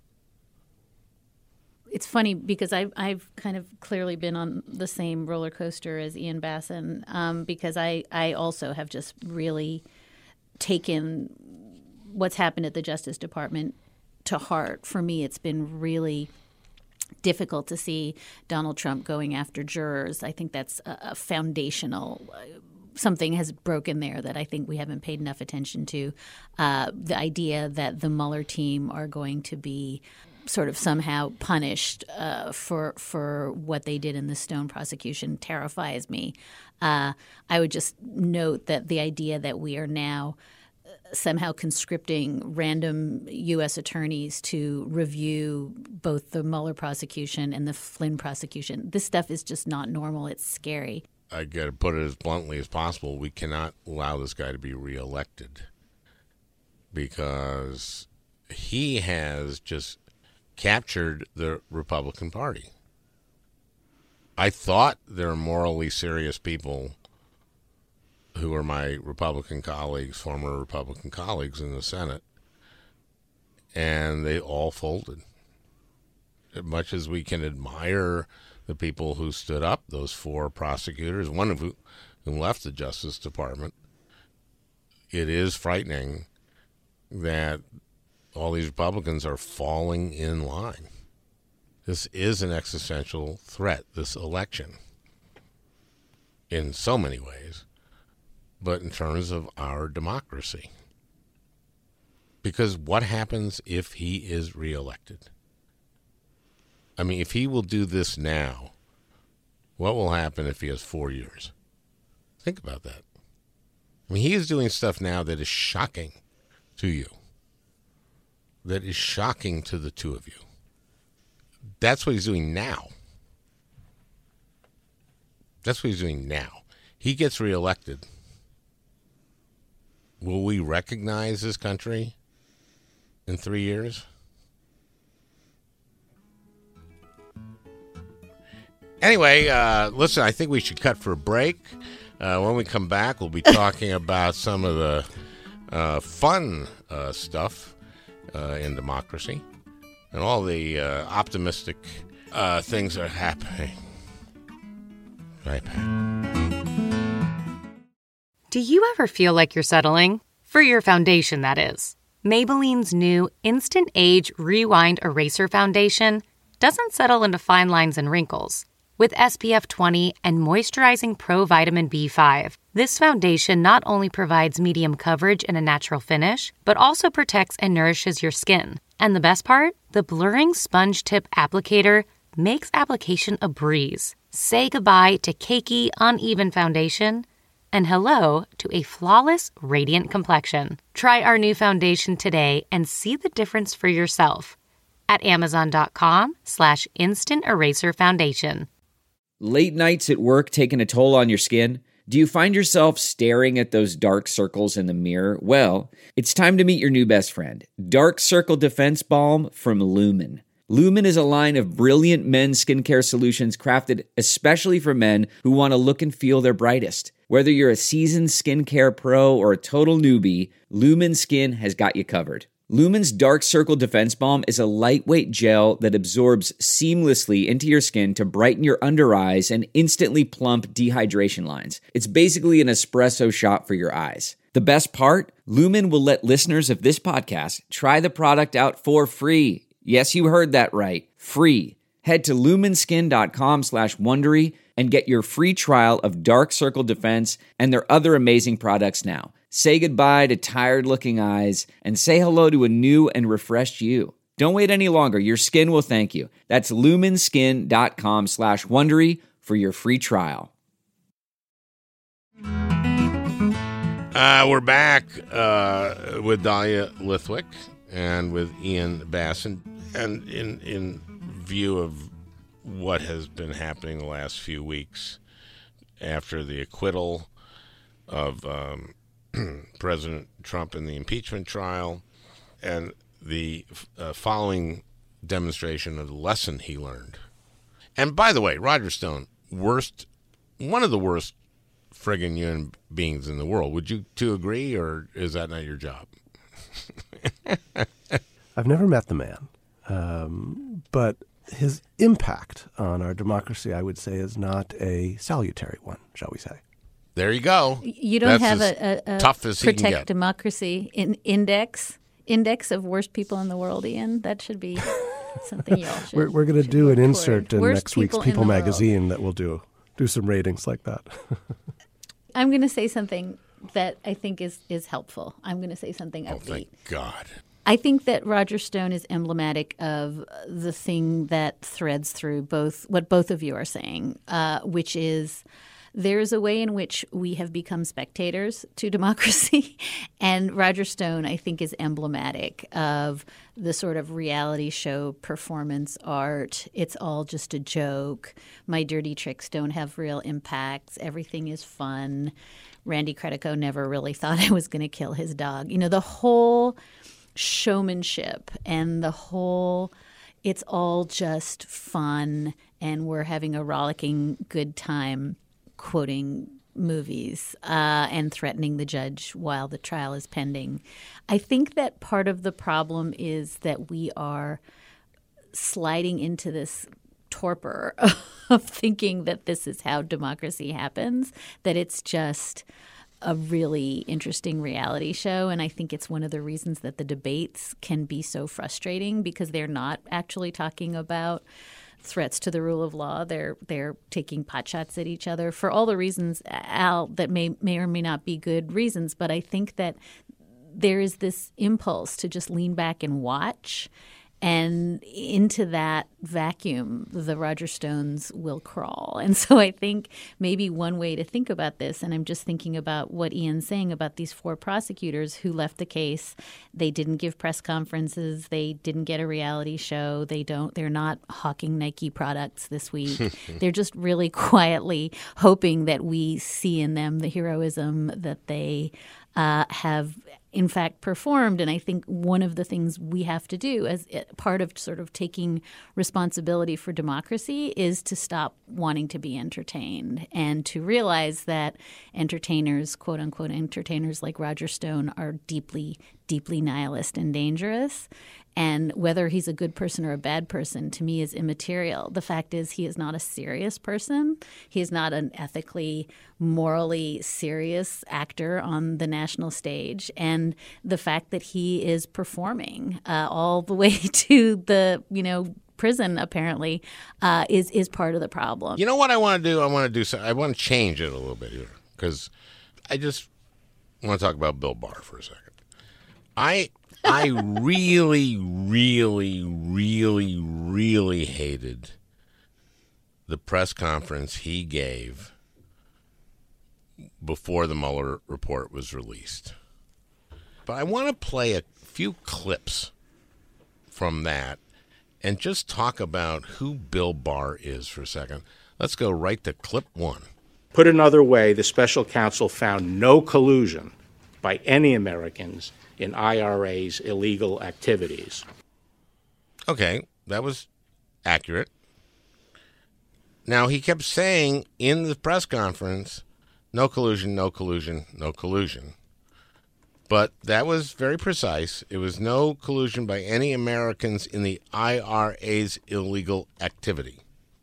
It's funny because I've, I've kind of clearly been on the same roller coaster as Ian Bassan um, because I, I also have just really taken what's happened at the Justice Department to heart. For me, it's been really difficult to see Donald Trump going after jurors. I think that's a, a foundational uh, something has broken there that I think we haven't paid enough attention to. Uh, the idea that the Mueller team are going to be sort of somehow punished uh, for for what they did in the Stone prosecution terrifies me. Uh, I would just note that the idea that we are now somehow conscripting random U S attorneys to review both the Mueller prosecution and the Flynn prosecution. This stuff is just not normal. It's scary. I got to put it as bluntly as possible. We cannot allow this guy to be reelected because he has just captured the Republican Party. I thought there are morally serious people who are my Republican colleagues, former Republican colleagues in the Senate, and they all folded. As much as we can admire the people who stood up, those four prosecutors, one of whom who left the Justice Department, it is frightening that all these Republicans are falling in line. This is an existential threat, this election, in so many ways, but in terms of our democracy. Because what happens if he is reelected? I mean, if he will do this now, what will happen if he has four years? Think about that. I mean, he is doing stuff now that is shocking to you, that is shocking to the two of you. That's what he's doing now. That's what he's doing now. He gets reelected. Will we recognize this country in three years? Anyway, uh, listen, I think we should cut for a break. Uh, when we come back, we'll be talking about some of the uh, fun uh, stuff uh, in democracy and all the uh, optimistic uh, things that are happening. Right back. Do you ever feel like you're settling? For your foundation, that is. Maybelline's new Instant Age Rewind Eraser Foundation doesn't settle into fine lines and wrinkles. With S P F twenty and moisturizing Pro Vitamin B five, this foundation not only provides medium coverage and a natural finish, but also protects and nourishes your skin. And the best part? The blurring sponge tip applicator makes application a breeze. Say goodbye to cakey, uneven foundation and hello to a flawless, radiant complexion. Try our new foundation today and see the difference for yourself at amazon.com slash instant eraser foundation. Late nights at work taking a toll on your skin? Do you find yourself staring at those dark circles in the mirror? Well, it's time to meet your new best friend, Dark Circle Defense Balm from Lumen. Lumen is a line of brilliant men's skincare solutions crafted especially for men who want to look and feel their brightest. Whether you're a seasoned skincare pro or a total newbie, Lumen Skin has got you covered. Lumen's Dark Circle Defense Balm is a lightweight gel that absorbs seamlessly into your skin to brighten your under eyes and instantly plump dehydration lines. It's basically an espresso shot for your eyes. The best part? Lumen will let listeners of this podcast try the product out for free. Yes, you heard that right. Free. Head to lumenskin.com slash Wondery and get your free trial of Dark Circle Defense and their other amazing products now. Say goodbye to tired-looking eyes and say hello to a new and refreshed you. Don't wait any longer. Your skin will thank you. That's lumenskin.com slash Wondery for your free trial. Uh, we're back uh, with Dahlia Lithwick and with Ian Bass. And, and in, in view of what has been happening the last few weeks after the acquittal of um, President Trump in the impeachment trial and the uh, following demonstration of the lesson he learned. And by the way, Roger Stone, worst, one of the worst friggin' human beings in the world. Would you two agree, or is that not your job? I've never met the man, um, but his impact on our democracy, I would say, is not a salutary one, shall we say. There you go. You don't That's have as a, a, a tough as he can protect get. democracy in index index of worst people in the world, Ian. That should be something you all should. We're, we're going to do an toward. insert in Worst next week's people in People the world. magazine that will do do some ratings like that. I'm going to say something that I think is, is helpful. I'm going to say something Oh, upbeat. thank God. I think that Roger Stone is emblematic of the thing that threads through both what both of you are saying, uh, which is there is a way in which we have become spectators to democracy. And Roger Stone, I think, is emblematic of the sort of reality show performance art. It's all just a joke. My dirty tricks don't have real impacts. Everything is fun. Randy Credico never really thought I was going to kill his dog. You know, the whole showmanship and the whole it's all just fun and we're having a rollicking good time quoting movies uh, and threatening the judge while the trial is pending. I think that part of the problem is that we are sliding into this torpor of thinking that this is how democracy happens, that it's just a really interesting reality show. And I think it's one of the reasons that the debates can be so frustrating because they're not actually talking about threats to the rule of law. They're they're taking potshots at each other for all the reasons, Al, that may may or may not be good reasons. But I think that there is this impulse to just lean back and watch. And into that vacuum, the Roger Stones will crawl. And so I think maybe one way to think about this, and I'm just thinking about what Ian's saying about these four prosecutors who left the case. They didn't give press conferences. They didn't get a reality show. They don't. They're not hawking Nike products this week. They're just really quietly hoping that we see in them the heroism that they uh, have in fact performed. And I think one of the things we have to do as part of sort of taking responsibility for democracy is to stop wanting to be entertained and to realize that entertainers, quote unquote entertainers like Roger Stone, are deeply, deeply nihilist and dangerous. And whether he's a good person or a bad person, to me, is immaterial. The fact is he is not a serious person. He is not an ethically, morally serious actor on the national stage. And the fact that he is performing uh, all the way to the, you know, prison, apparently, uh, is, is part of the problem. You know what I want to do? I want to do something. I want to change it a little bit here because I just want to talk about Bill Barr for a second. I... I really, really, really, really hated the press conference he gave before the Mueller report was released. But I want to play a few clips from that and just talk about who Bill Barr is for a second. Let's go right to clip one. Put another way, the special counsel found no collusion by any Americans in I R A's illegal activities. Okay, that was accurate. Now, he kept saying in the press conference, no collusion, no collusion, no collusion. But that was very precise. It was no collusion by any Americans in the I R A's illegal activity.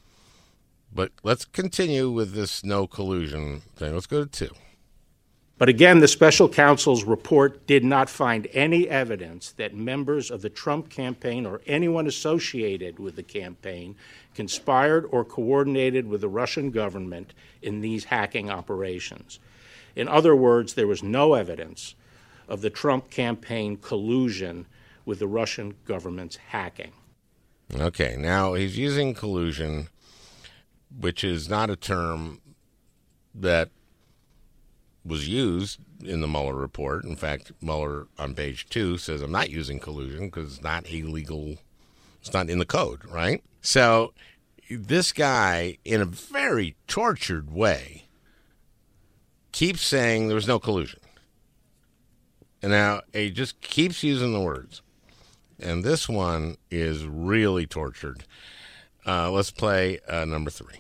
But let's continue with this no collusion thing. Let's go to two. But again, the special counsel's report did not find any evidence that members of the Trump campaign or anyone associated with the campaign conspired or coordinated with the Russian government in these hacking operations. In other words, there was no evidence of the Trump campaign collusion with the Russian government's hacking. Okay, now he's using collusion, which is not a term that was used in the Mueller report. In fact, Mueller on page two says, I'm not using collusion because it's not illegal. It's not in the code, right? So this guy, in a very tortured way, keeps saying there was no collusion. And now he just keeps using the words. And this one is really tortured. Uh, let's play uh, number three.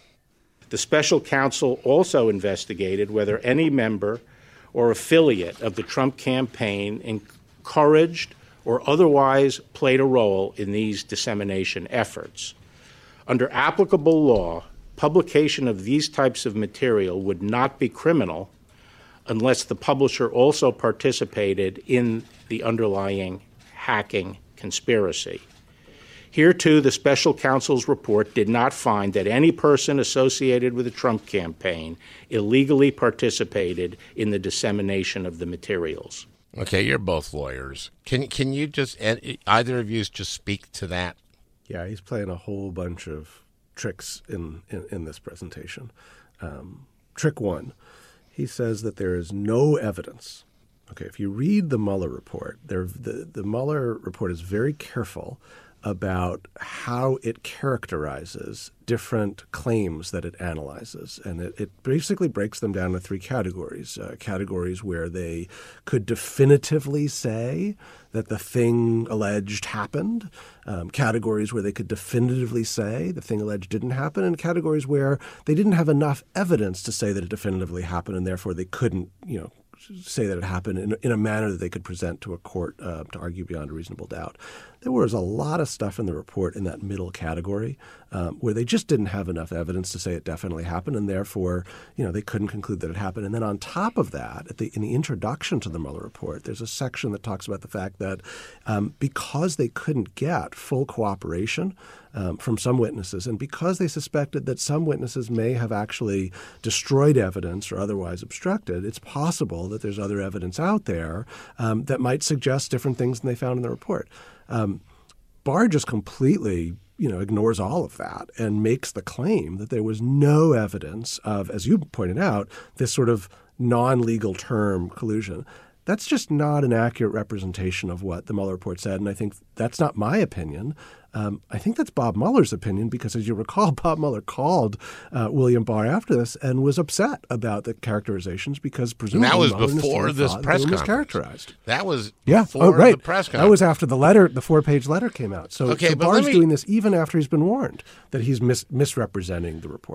The special counsel also investigated whether any member or affiliate of the Trump campaign encouraged or otherwise played a role in these dissemination efforts. Under applicable law, publication of these types of material would not be criminal unless the publisher also participated in the underlying hacking conspiracy. Here, too, the special counsel's report did not find that any person associated with the Trump campaign illegally participated in the dissemination of the materials. Okay, you're both lawyers. Can can you just, either of you just speak to that? Yeah, he's playing a whole bunch of tricks in, in, in this presentation. Um, trick one, he says that there is no evidence. Okay, if you read the Mueller report, there, the, the Mueller report is very careful about how it characterizes different claims that it analyzes. And it, it basically breaks them down to three categories. Uh, categories where they could definitively say that the thing alleged happened, um, categories where they could definitively say the thing alleged didn't happen, and categories where they didn't have enough evidence to say that it definitively happened, and therefore they couldn't, you know, say that it happened in, in a manner that they could present to a court uh, to argue beyond a reasonable doubt. There was a lot of stuff in the report in that middle category um, where they just didn't have enough evidence to say it definitely happened, and therefore, you know, they couldn't conclude that it happened. And then on top of that, at the, in the introduction to the Mueller report, there's a section that talks about the fact that um, because they couldn't get full cooperation um, from some witnesses, and because they suspected that some witnesses may have actually destroyed evidence or otherwise obstructed, it's possible that there's other evidence out there um, that might suggest different things than they found in the report. Um, Barr just completely, you know, ignores all of that and makes the claim that there was no evidence of, as you pointed out, this sort of non-legal term collusion. That's just not an accurate representation of what the Mueller report said, and I think that's not my opinion. Um, I think that's Bob Mueller's opinion because, as you recall, Bob Mueller called uh, William Barr after this and was upset about the characterizations because presumably that was Mueller before this press conference. Mischaracterized. That was yeah. before oh, right. the press conference. That was after the letter, the four-page letter came out. So, okay, so but Barr's me... doing this even after he's been warned that he's mis- misrepresenting the report.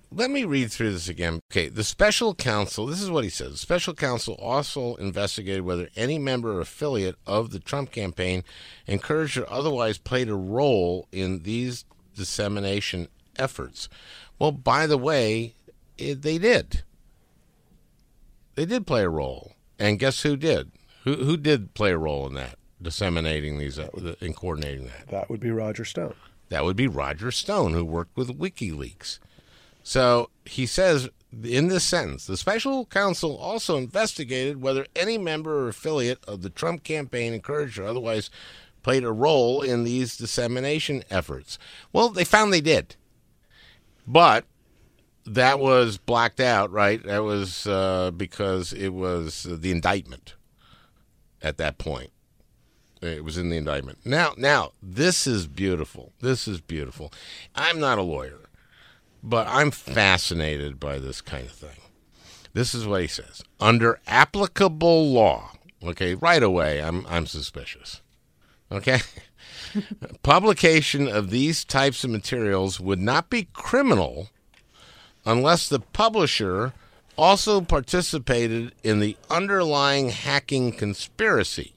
let me read through this again. Okay, the special counsel, this is what he says. The special counsel also investigated whether any member or affiliate of the Trump campaign encouraged or otherwise played a role in these dissemination efforts. Well, by the way, it, they did. They did play a role. And guess who did? Who who did play a role in that, disseminating these, uh, and coordinating that? That would be Roger Stone. That would be Roger Stone, who worked with WikiLeaks. So he says in this sentence, the special counsel also investigated whether any member or affiliate of the Trump campaign encouraged or otherwise played a role in these dissemination efforts. Well, they found they did. But that was blacked out, right? That was uh, because it was the indictment at that point. It was in the indictment. Now, now, this is beautiful. This is beautiful. I'm not a lawyer, but I'm fascinated by this kind of thing. This is what he says. Under applicable law, okay, right away, I'm I'm suspicious. Okay? Publication of these types of materials would not be criminal unless the publisher also participated in the underlying hacking conspiracy.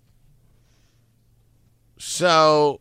So,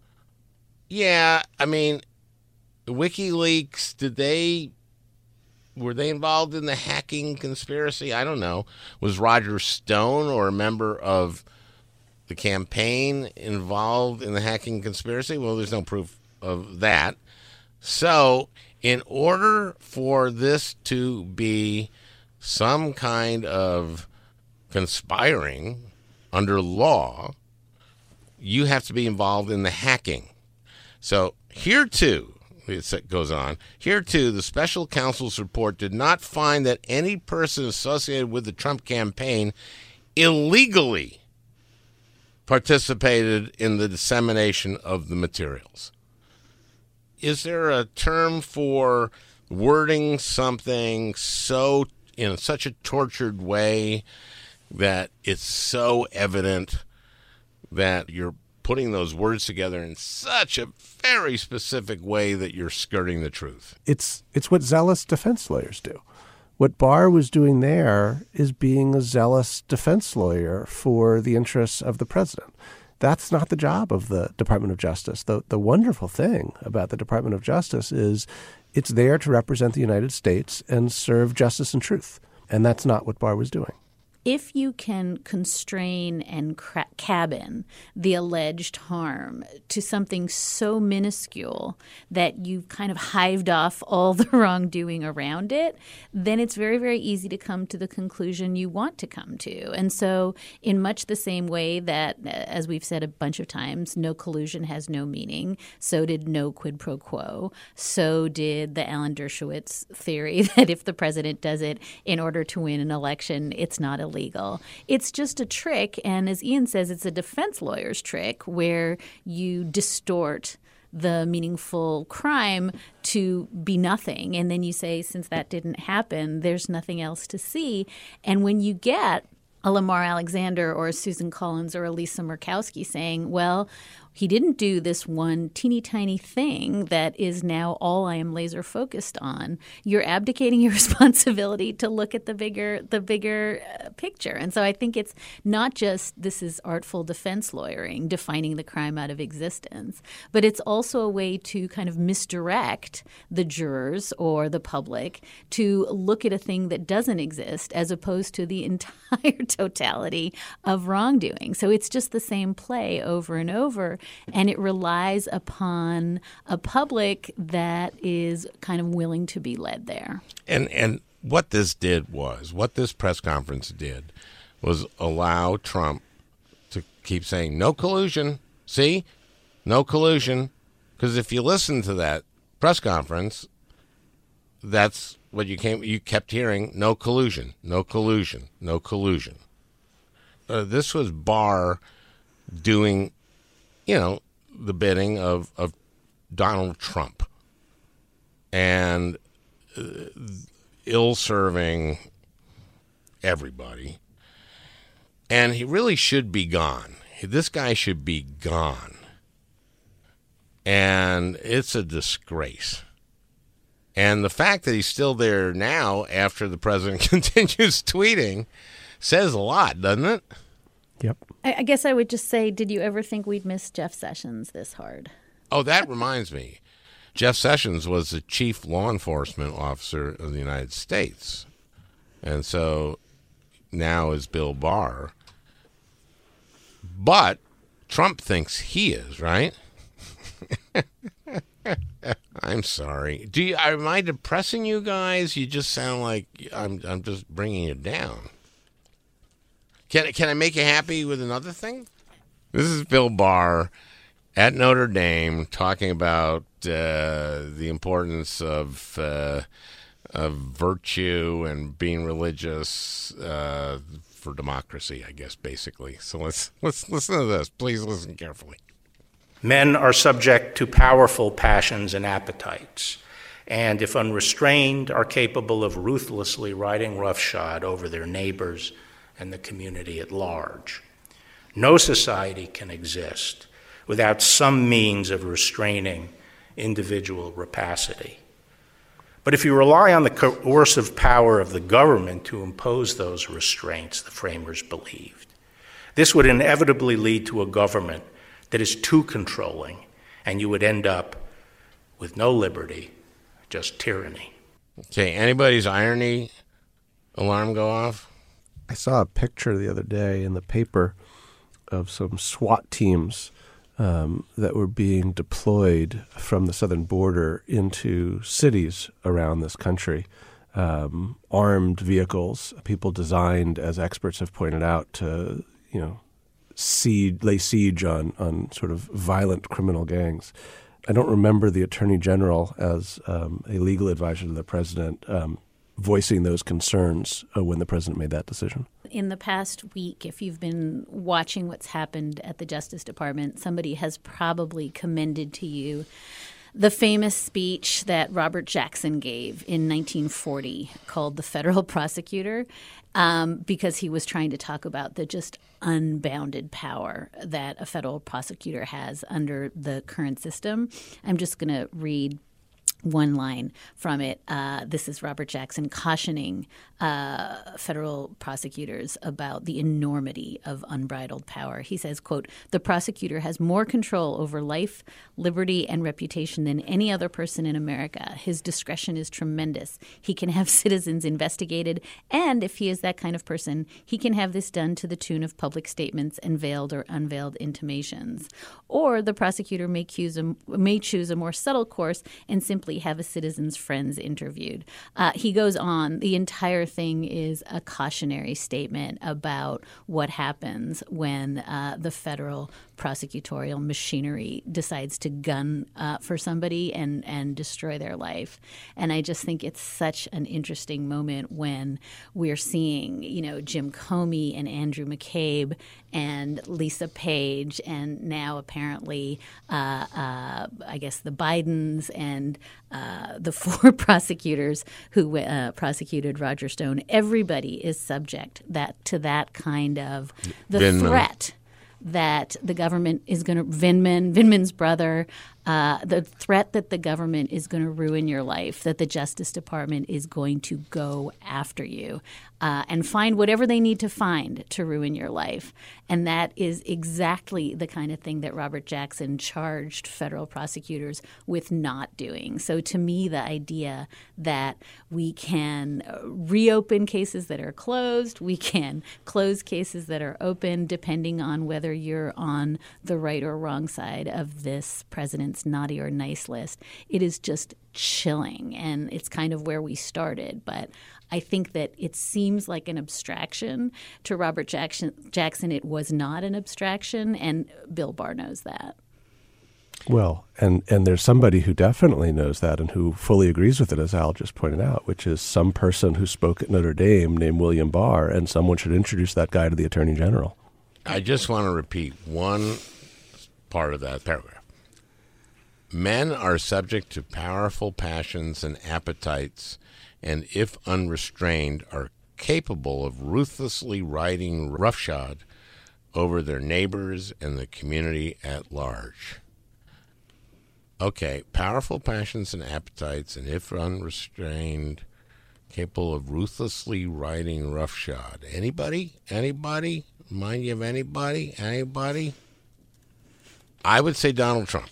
yeah, I mean, WikiLeaks, did they, were they involved in the hacking conspiracy? I don't know. Was Roger Stone or a member of the campaign involved in the hacking conspiracy? Well, there's no proof of that. So, in order for this to be some kind of conspiring under law, you have to be involved in the hacking. So here too, it goes on, here too, the special counsel's report did not find that any person associated with the Trump campaign illegally participated in the dissemination of the materials. Is there a term for wording something so in such a tortured way that it's so evident that you're putting those words together in such a very specific way that you're skirting the truth? It's it's what zealous defense lawyers do. What Barr was doing there is being a zealous defense lawyer for the interests of the president. That's not the job of the Department of Justice. The the wonderful thing about the Department of Justice is it's there to represent the United States and serve justice and truth. And that's not what Barr was doing. If you can constrain and cra- cabin the alleged harm to something so minuscule that you've kind of hived off all the wrongdoing around it, then it's very, very easy to come to the conclusion you want to come to. And so in much the same way that, as we've said a bunch of times, no collusion has no meaning, so did no quid pro quo, so did the Alan Dershowitz theory that if the president does it in order to win an election, it's not illegal. Legal. It's just a trick, and as Ian says, it's a defense lawyer's trick where you distort the meaningful crime to be nothing, and then you say, since that didn't happen, there's nothing else to see. And when you get a Lamar Alexander or a Susan Collins or a Lisa Murkowski saying, well, he didn't do this one teeny tiny thing that is now all I am laser focused on, you're abdicating your responsibility to look at the bigger the bigger uh, picture. And so I think it's not just this is artful defense lawyering, defining the crime out of existence, but it's also a way to kind of misdirect the jurors or the public to look at a thing that doesn't exist as opposed to the entire totality of wrongdoing. So it's just the same play over and over. And it relies upon a public that is kind of willing to be led there. And and what this did was, what this press conference did was allow Trump to keep saying, no collusion. See? No collusion. Because if you listen to that press conference, that's what you came. You kept hearing, no collusion, no collusion, no collusion. Uh, this was Barr doing, you know, the bidding of, of Donald Trump and uh, ill-serving everybody. And he really should be gone. This guy should be gone. And it's a disgrace. And the fact that he's still there now after the president continues tweeting says a lot, doesn't it? Yep. I, I guess I would just say, did you ever think we'd miss Jeff Sessions this hard? Oh, that reminds me. Jeff Sessions was the chief law enforcement officer of the United States. And so now is Bill Barr. But Trump thinks he is, right? I'm sorry. Do you, am I depressing you guys? You just sound like I'm I'm just bringing you down. Can, can I make you happy with another thing? This is Bill Barr at Notre Dame talking about uh, the importance of uh, of virtue and being religious uh, for democracy, I guess, basically. So let's let's listen to this. Please listen carefully. Men are subject to powerful passions and appetites, and if unrestrained, are capable of ruthlessly riding roughshod over their neighbors and the community at large. No society can exist without some means of restraining individual rapacity. But if you rely on the coercive power of the government to impose those restraints, the framers believed, this would inevitably lead to a government that is too controlling, and you would end up with no liberty, just tyranny. Okay, anybody's irony alarm go off? I saw a picture the other day in the paper of some SWAT teams um, that were being deployed from the southern border into cities around this country. Um, armed vehicles, people designed, as experts have pointed out, to, you know, siege, lay siege on, on sort of violent criminal gangs. I don't remember the Attorney General as um, a legal advisor to the president um, voicing those concerns uh, when the president made that decision. In the past week, if you've been watching what's happened at the Justice Department, somebody has probably commended to you the famous speech that Robert Jackson gave in nineteen forty called The Federal Prosecutor, um, because he was trying to talk about the just unbounded power that a federal prosecutor has under the current system. I'm just going to read one line from it. Uh, this is Robert Jackson cautioning uh, federal prosecutors about the enormity of unbridled power. He says, quote, "The prosecutor has more control over life, liberty, and reputation than any other person in America. His discretion is tremendous. He can have citizens investigated, and if he is that kind of person, he can have this done to the tune of public statements and veiled or unveiled intimations. Or the prosecutor may choose a, may choose a more subtle course and simply have a citizen's friends interviewed." Uh, he goes on. The entire thing is a cautionary statement about what happens when uh, the federal prosecutorial machinery decides to gun uh, for somebody and, and destroy their life. And I just think it's such an interesting moment when we're seeing, you know, Jim Comey and Andrew McCabe and Lisa Page and now apparently, uh, uh, I guess, the Bidens and uh, the four prosecutors who uh, prosecuted Roger Stone. Everybody is subject that to that kind of the Vindman. threat that the government is going to Vindman, Vindman's brother, uh, the threat that the government is going to ruin your life, that the Justice Department is going to go after you uh, and find whatever they need to find to ruin your life. And that is exactly the kind of thing that Robert Jackson charged federal prosecutors with not doing. So to me, the idea that we can reopen cases that are closed, we can close cases that are open, depending on whether you're on the right or wrong side of this president's naughty or nice list, it is just chilling. And it's kind of where we started. But I think that it seems like an abstraction. To Robert Jackson, Jackson, it was not an abstraction, and Bill Barr knows that. Well, and, and there's somebody who definitely knows that and who fully agrees with it, as Al just pointed out, which is some person who spoke at Notre Dame named William Barr, and someone should introduce that guy to the Attorney General. I just want to repeat one part of that paragraph. Men are subject to powerful passions and appetites, and if unrestrained, are capable of ruthlessly riding roughshod over their neighbors and the community at large. Okay, powerful passions and appetites, and if unrestrained, capable of ruthlessly riding roughshod. Anybody? Anybody? Mind you of anybody? Anybody? I would say Donald Trump.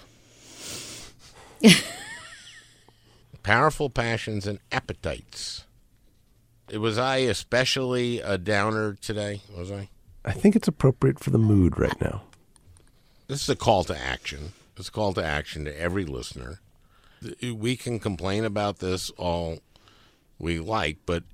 Powerful passions and appetites. Was I especially a downer today? Was I? I think it's appropriate for the mood right now. This is a call to action. It's a call to action to every listener. We can complain about this all we like, but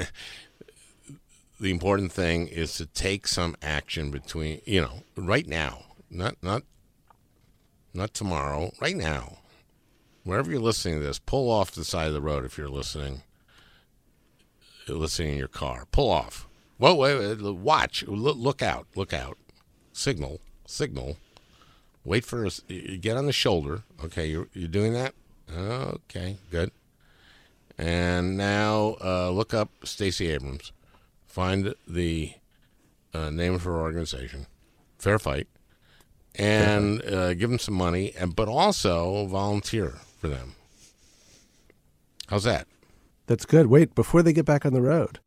the important thing is to take some action between, you know, right now, not not not tomorrow, right now. Wherever you're listening to this, pull off the side of the road if you're listening. You're listening in your car. Pull off. Whoa, wait, wait, watch. Look, look out. Look out. Signal. Signal. Wait for us. Get on the shoulder. Okay, you're, you're doing that? Okay, good. And now uh, look up Stacey Abrams. Find the uh, name of her organization, Fair Fight, and uh, give them some money, and but also volunteer for them. How's that? That's good. Wait, before they get back on the road.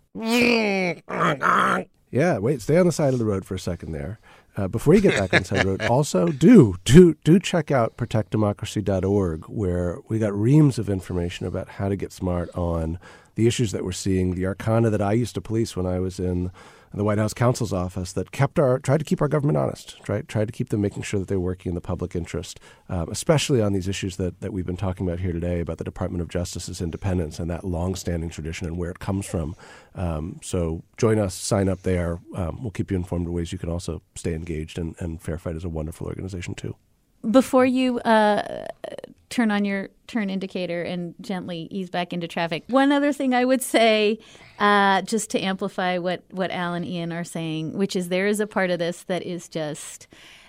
Yeah, wait, stay on the side of the road for a second there. Uh, before you get back on the side of the road, also do, do, do check out protect democracy dot org, where we got reams of information about how to get smart on the issues that we're seeing, the arcana that I used to police when I was in the White House counsel's office that kept our, tried to keep our government honest, tried, tried to keep them making sure that they're working in the public interest, um, especially on these issues that, that we've been talking about here today about the Department of Justice's independence and that longstanding tradition and where it comes from. Um, so join us, sign up there. Um, we'll keep you informed of ways you can also stay engaged, and, and Fair Fight is a wonderful organization too. Before you uh, turn on your turn indicator and gently ease back into traffic, one other thing I would say, uh, just to amplify what, what Al and Ian are saying, which is there is a part of this that is just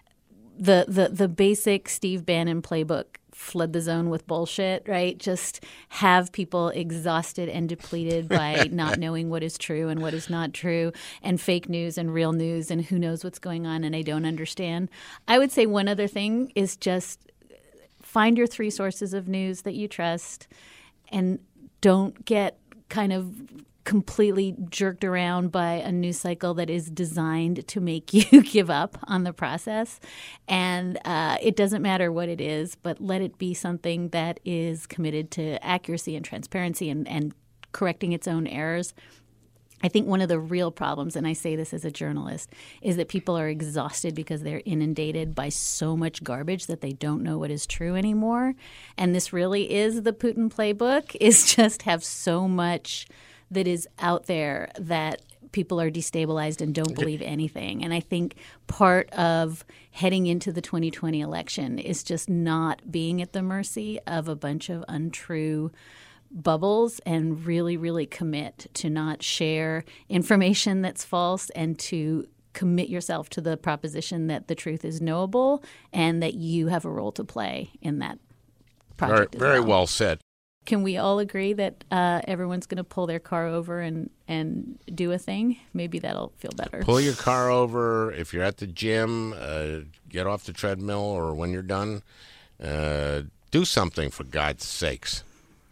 the the the basic Steve Bannon playbook. Flood the zone with bullshit, right? Just have people exhausted and depleted by not knowing what is true and what is not true, and fake news and real news, and who knows what's going on, and I don't understand. I would say one other thing is just find your three sources of news that you trust, and don't get kind of completely jerked around by a news cycle that is designed to make you give up on the process. And uh, it doesn't matter what it is, but let it be something that is committed to accuracy and transparency and, and correcting its own errors. I think one of the real problems, and I say this as a journalist, is that people are exhausted because they're inundated by so much garbage that they don't know what is true anymore. And this really is the Putin playbook, is just have so much that is out there that people are destabilized and don't believe anything. And I think part of heading into the twenty twenty election is just not being at the mercy of a bunch of untrue bubbles, and really, really commit to not share information that's false, and to commit yourself to the proposition that the truth is knowable and that you have a role to play in that project. Very, very well. well said. Can we all agree that uh, everyone's going to pull their car over and, and do a thing? Maybe that'll feel better. Pull your car over. If you're at the gym, uh, get off the treadmill, or when you're done, uh, do something, for God's sakes.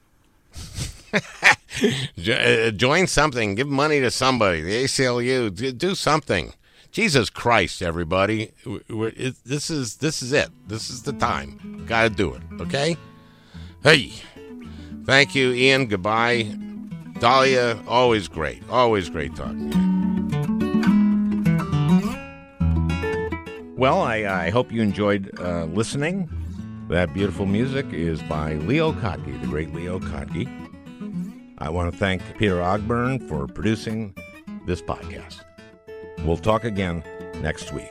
Join something. Give money to somebody. The A C L U. Do something. Jesus Christ, everybody. We're, it, this is this is it. This is the time. Got to do it, okay? Hey. Thank you, Ian. Goodbye. Dahlia, always great. Always great talking to you. Well, I, I hope you enjoyed uh, listening. That beautiful music is by Leo Kottke, the great Leo Kottke. I want to thank Peter Ogburn for producing this podcast. We'll talk again next week.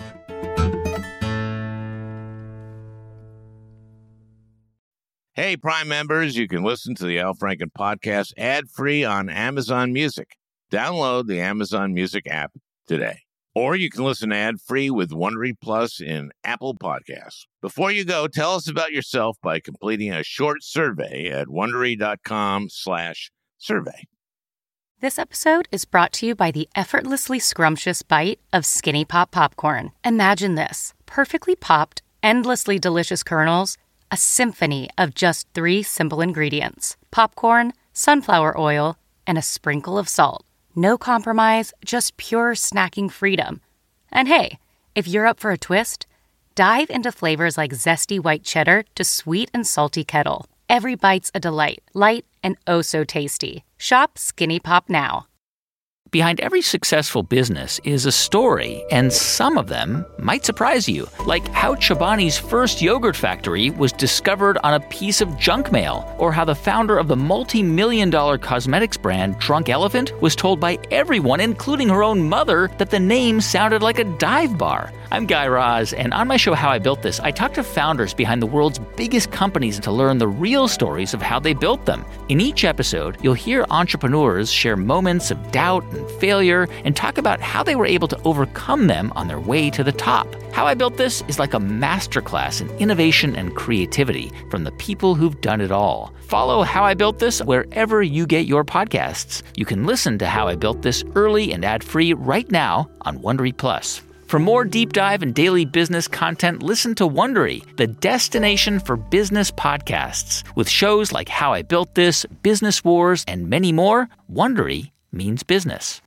Hey, Prime members, you can listen to the Al Franken podcast ad-free on Amazon Music. Download the Amazon Music app today. Or you can listen ad-free with Wondery Plus in Apple Podcasts. Before you go, tell us about yourself by completing a short survey at Wondery.com slash survey. This episode is brought to you by the effortlessly scrumptious bite of Skinny Pop Popcorn. Imagine this. Perfectly popped, endlessly delicious kernels A symphony of just three simple ingredients: popcorn, sunflower oil, and a sprinkle of salt. No compromise, just pure snacking freedom. And hey, if you're up for a twist, dive into flavors like zesty white cheddar to sweet and salty kettle. Every bite's a delight, light and oh so tasty. Shop Skinny Pop now. Behind every successful business is a story, and some of them might surprise you, like how Chobani's first yogurt factory was discovered on a piece of junk mail, or how the founder of the multi-million dollar cosmetics brand Drunk Elephant was told by everyone, including her own mother, that the name sounded like a dive bar. I'm Guy Raz, and on my show How I Built This, I talk to founders behind the world's biggest companies to learn the real stories of how they built them. In each episode, you'll hear entrepreneurs share moments of doubt and failure and talk about how they were able to overcome them on their way to the top. How I Built This is like a masterclass in innovation and creativity from the people who've done it all. Follow How I Built This wherever you get your podcasts. You can listen to How I Built This early and ad-free right now on Wondery Plus. For more deep dive and daily business content, listen to Wondery, the destination for business podcasts. With shows like How I Built This, Business Wars, and many more, Wondery means business.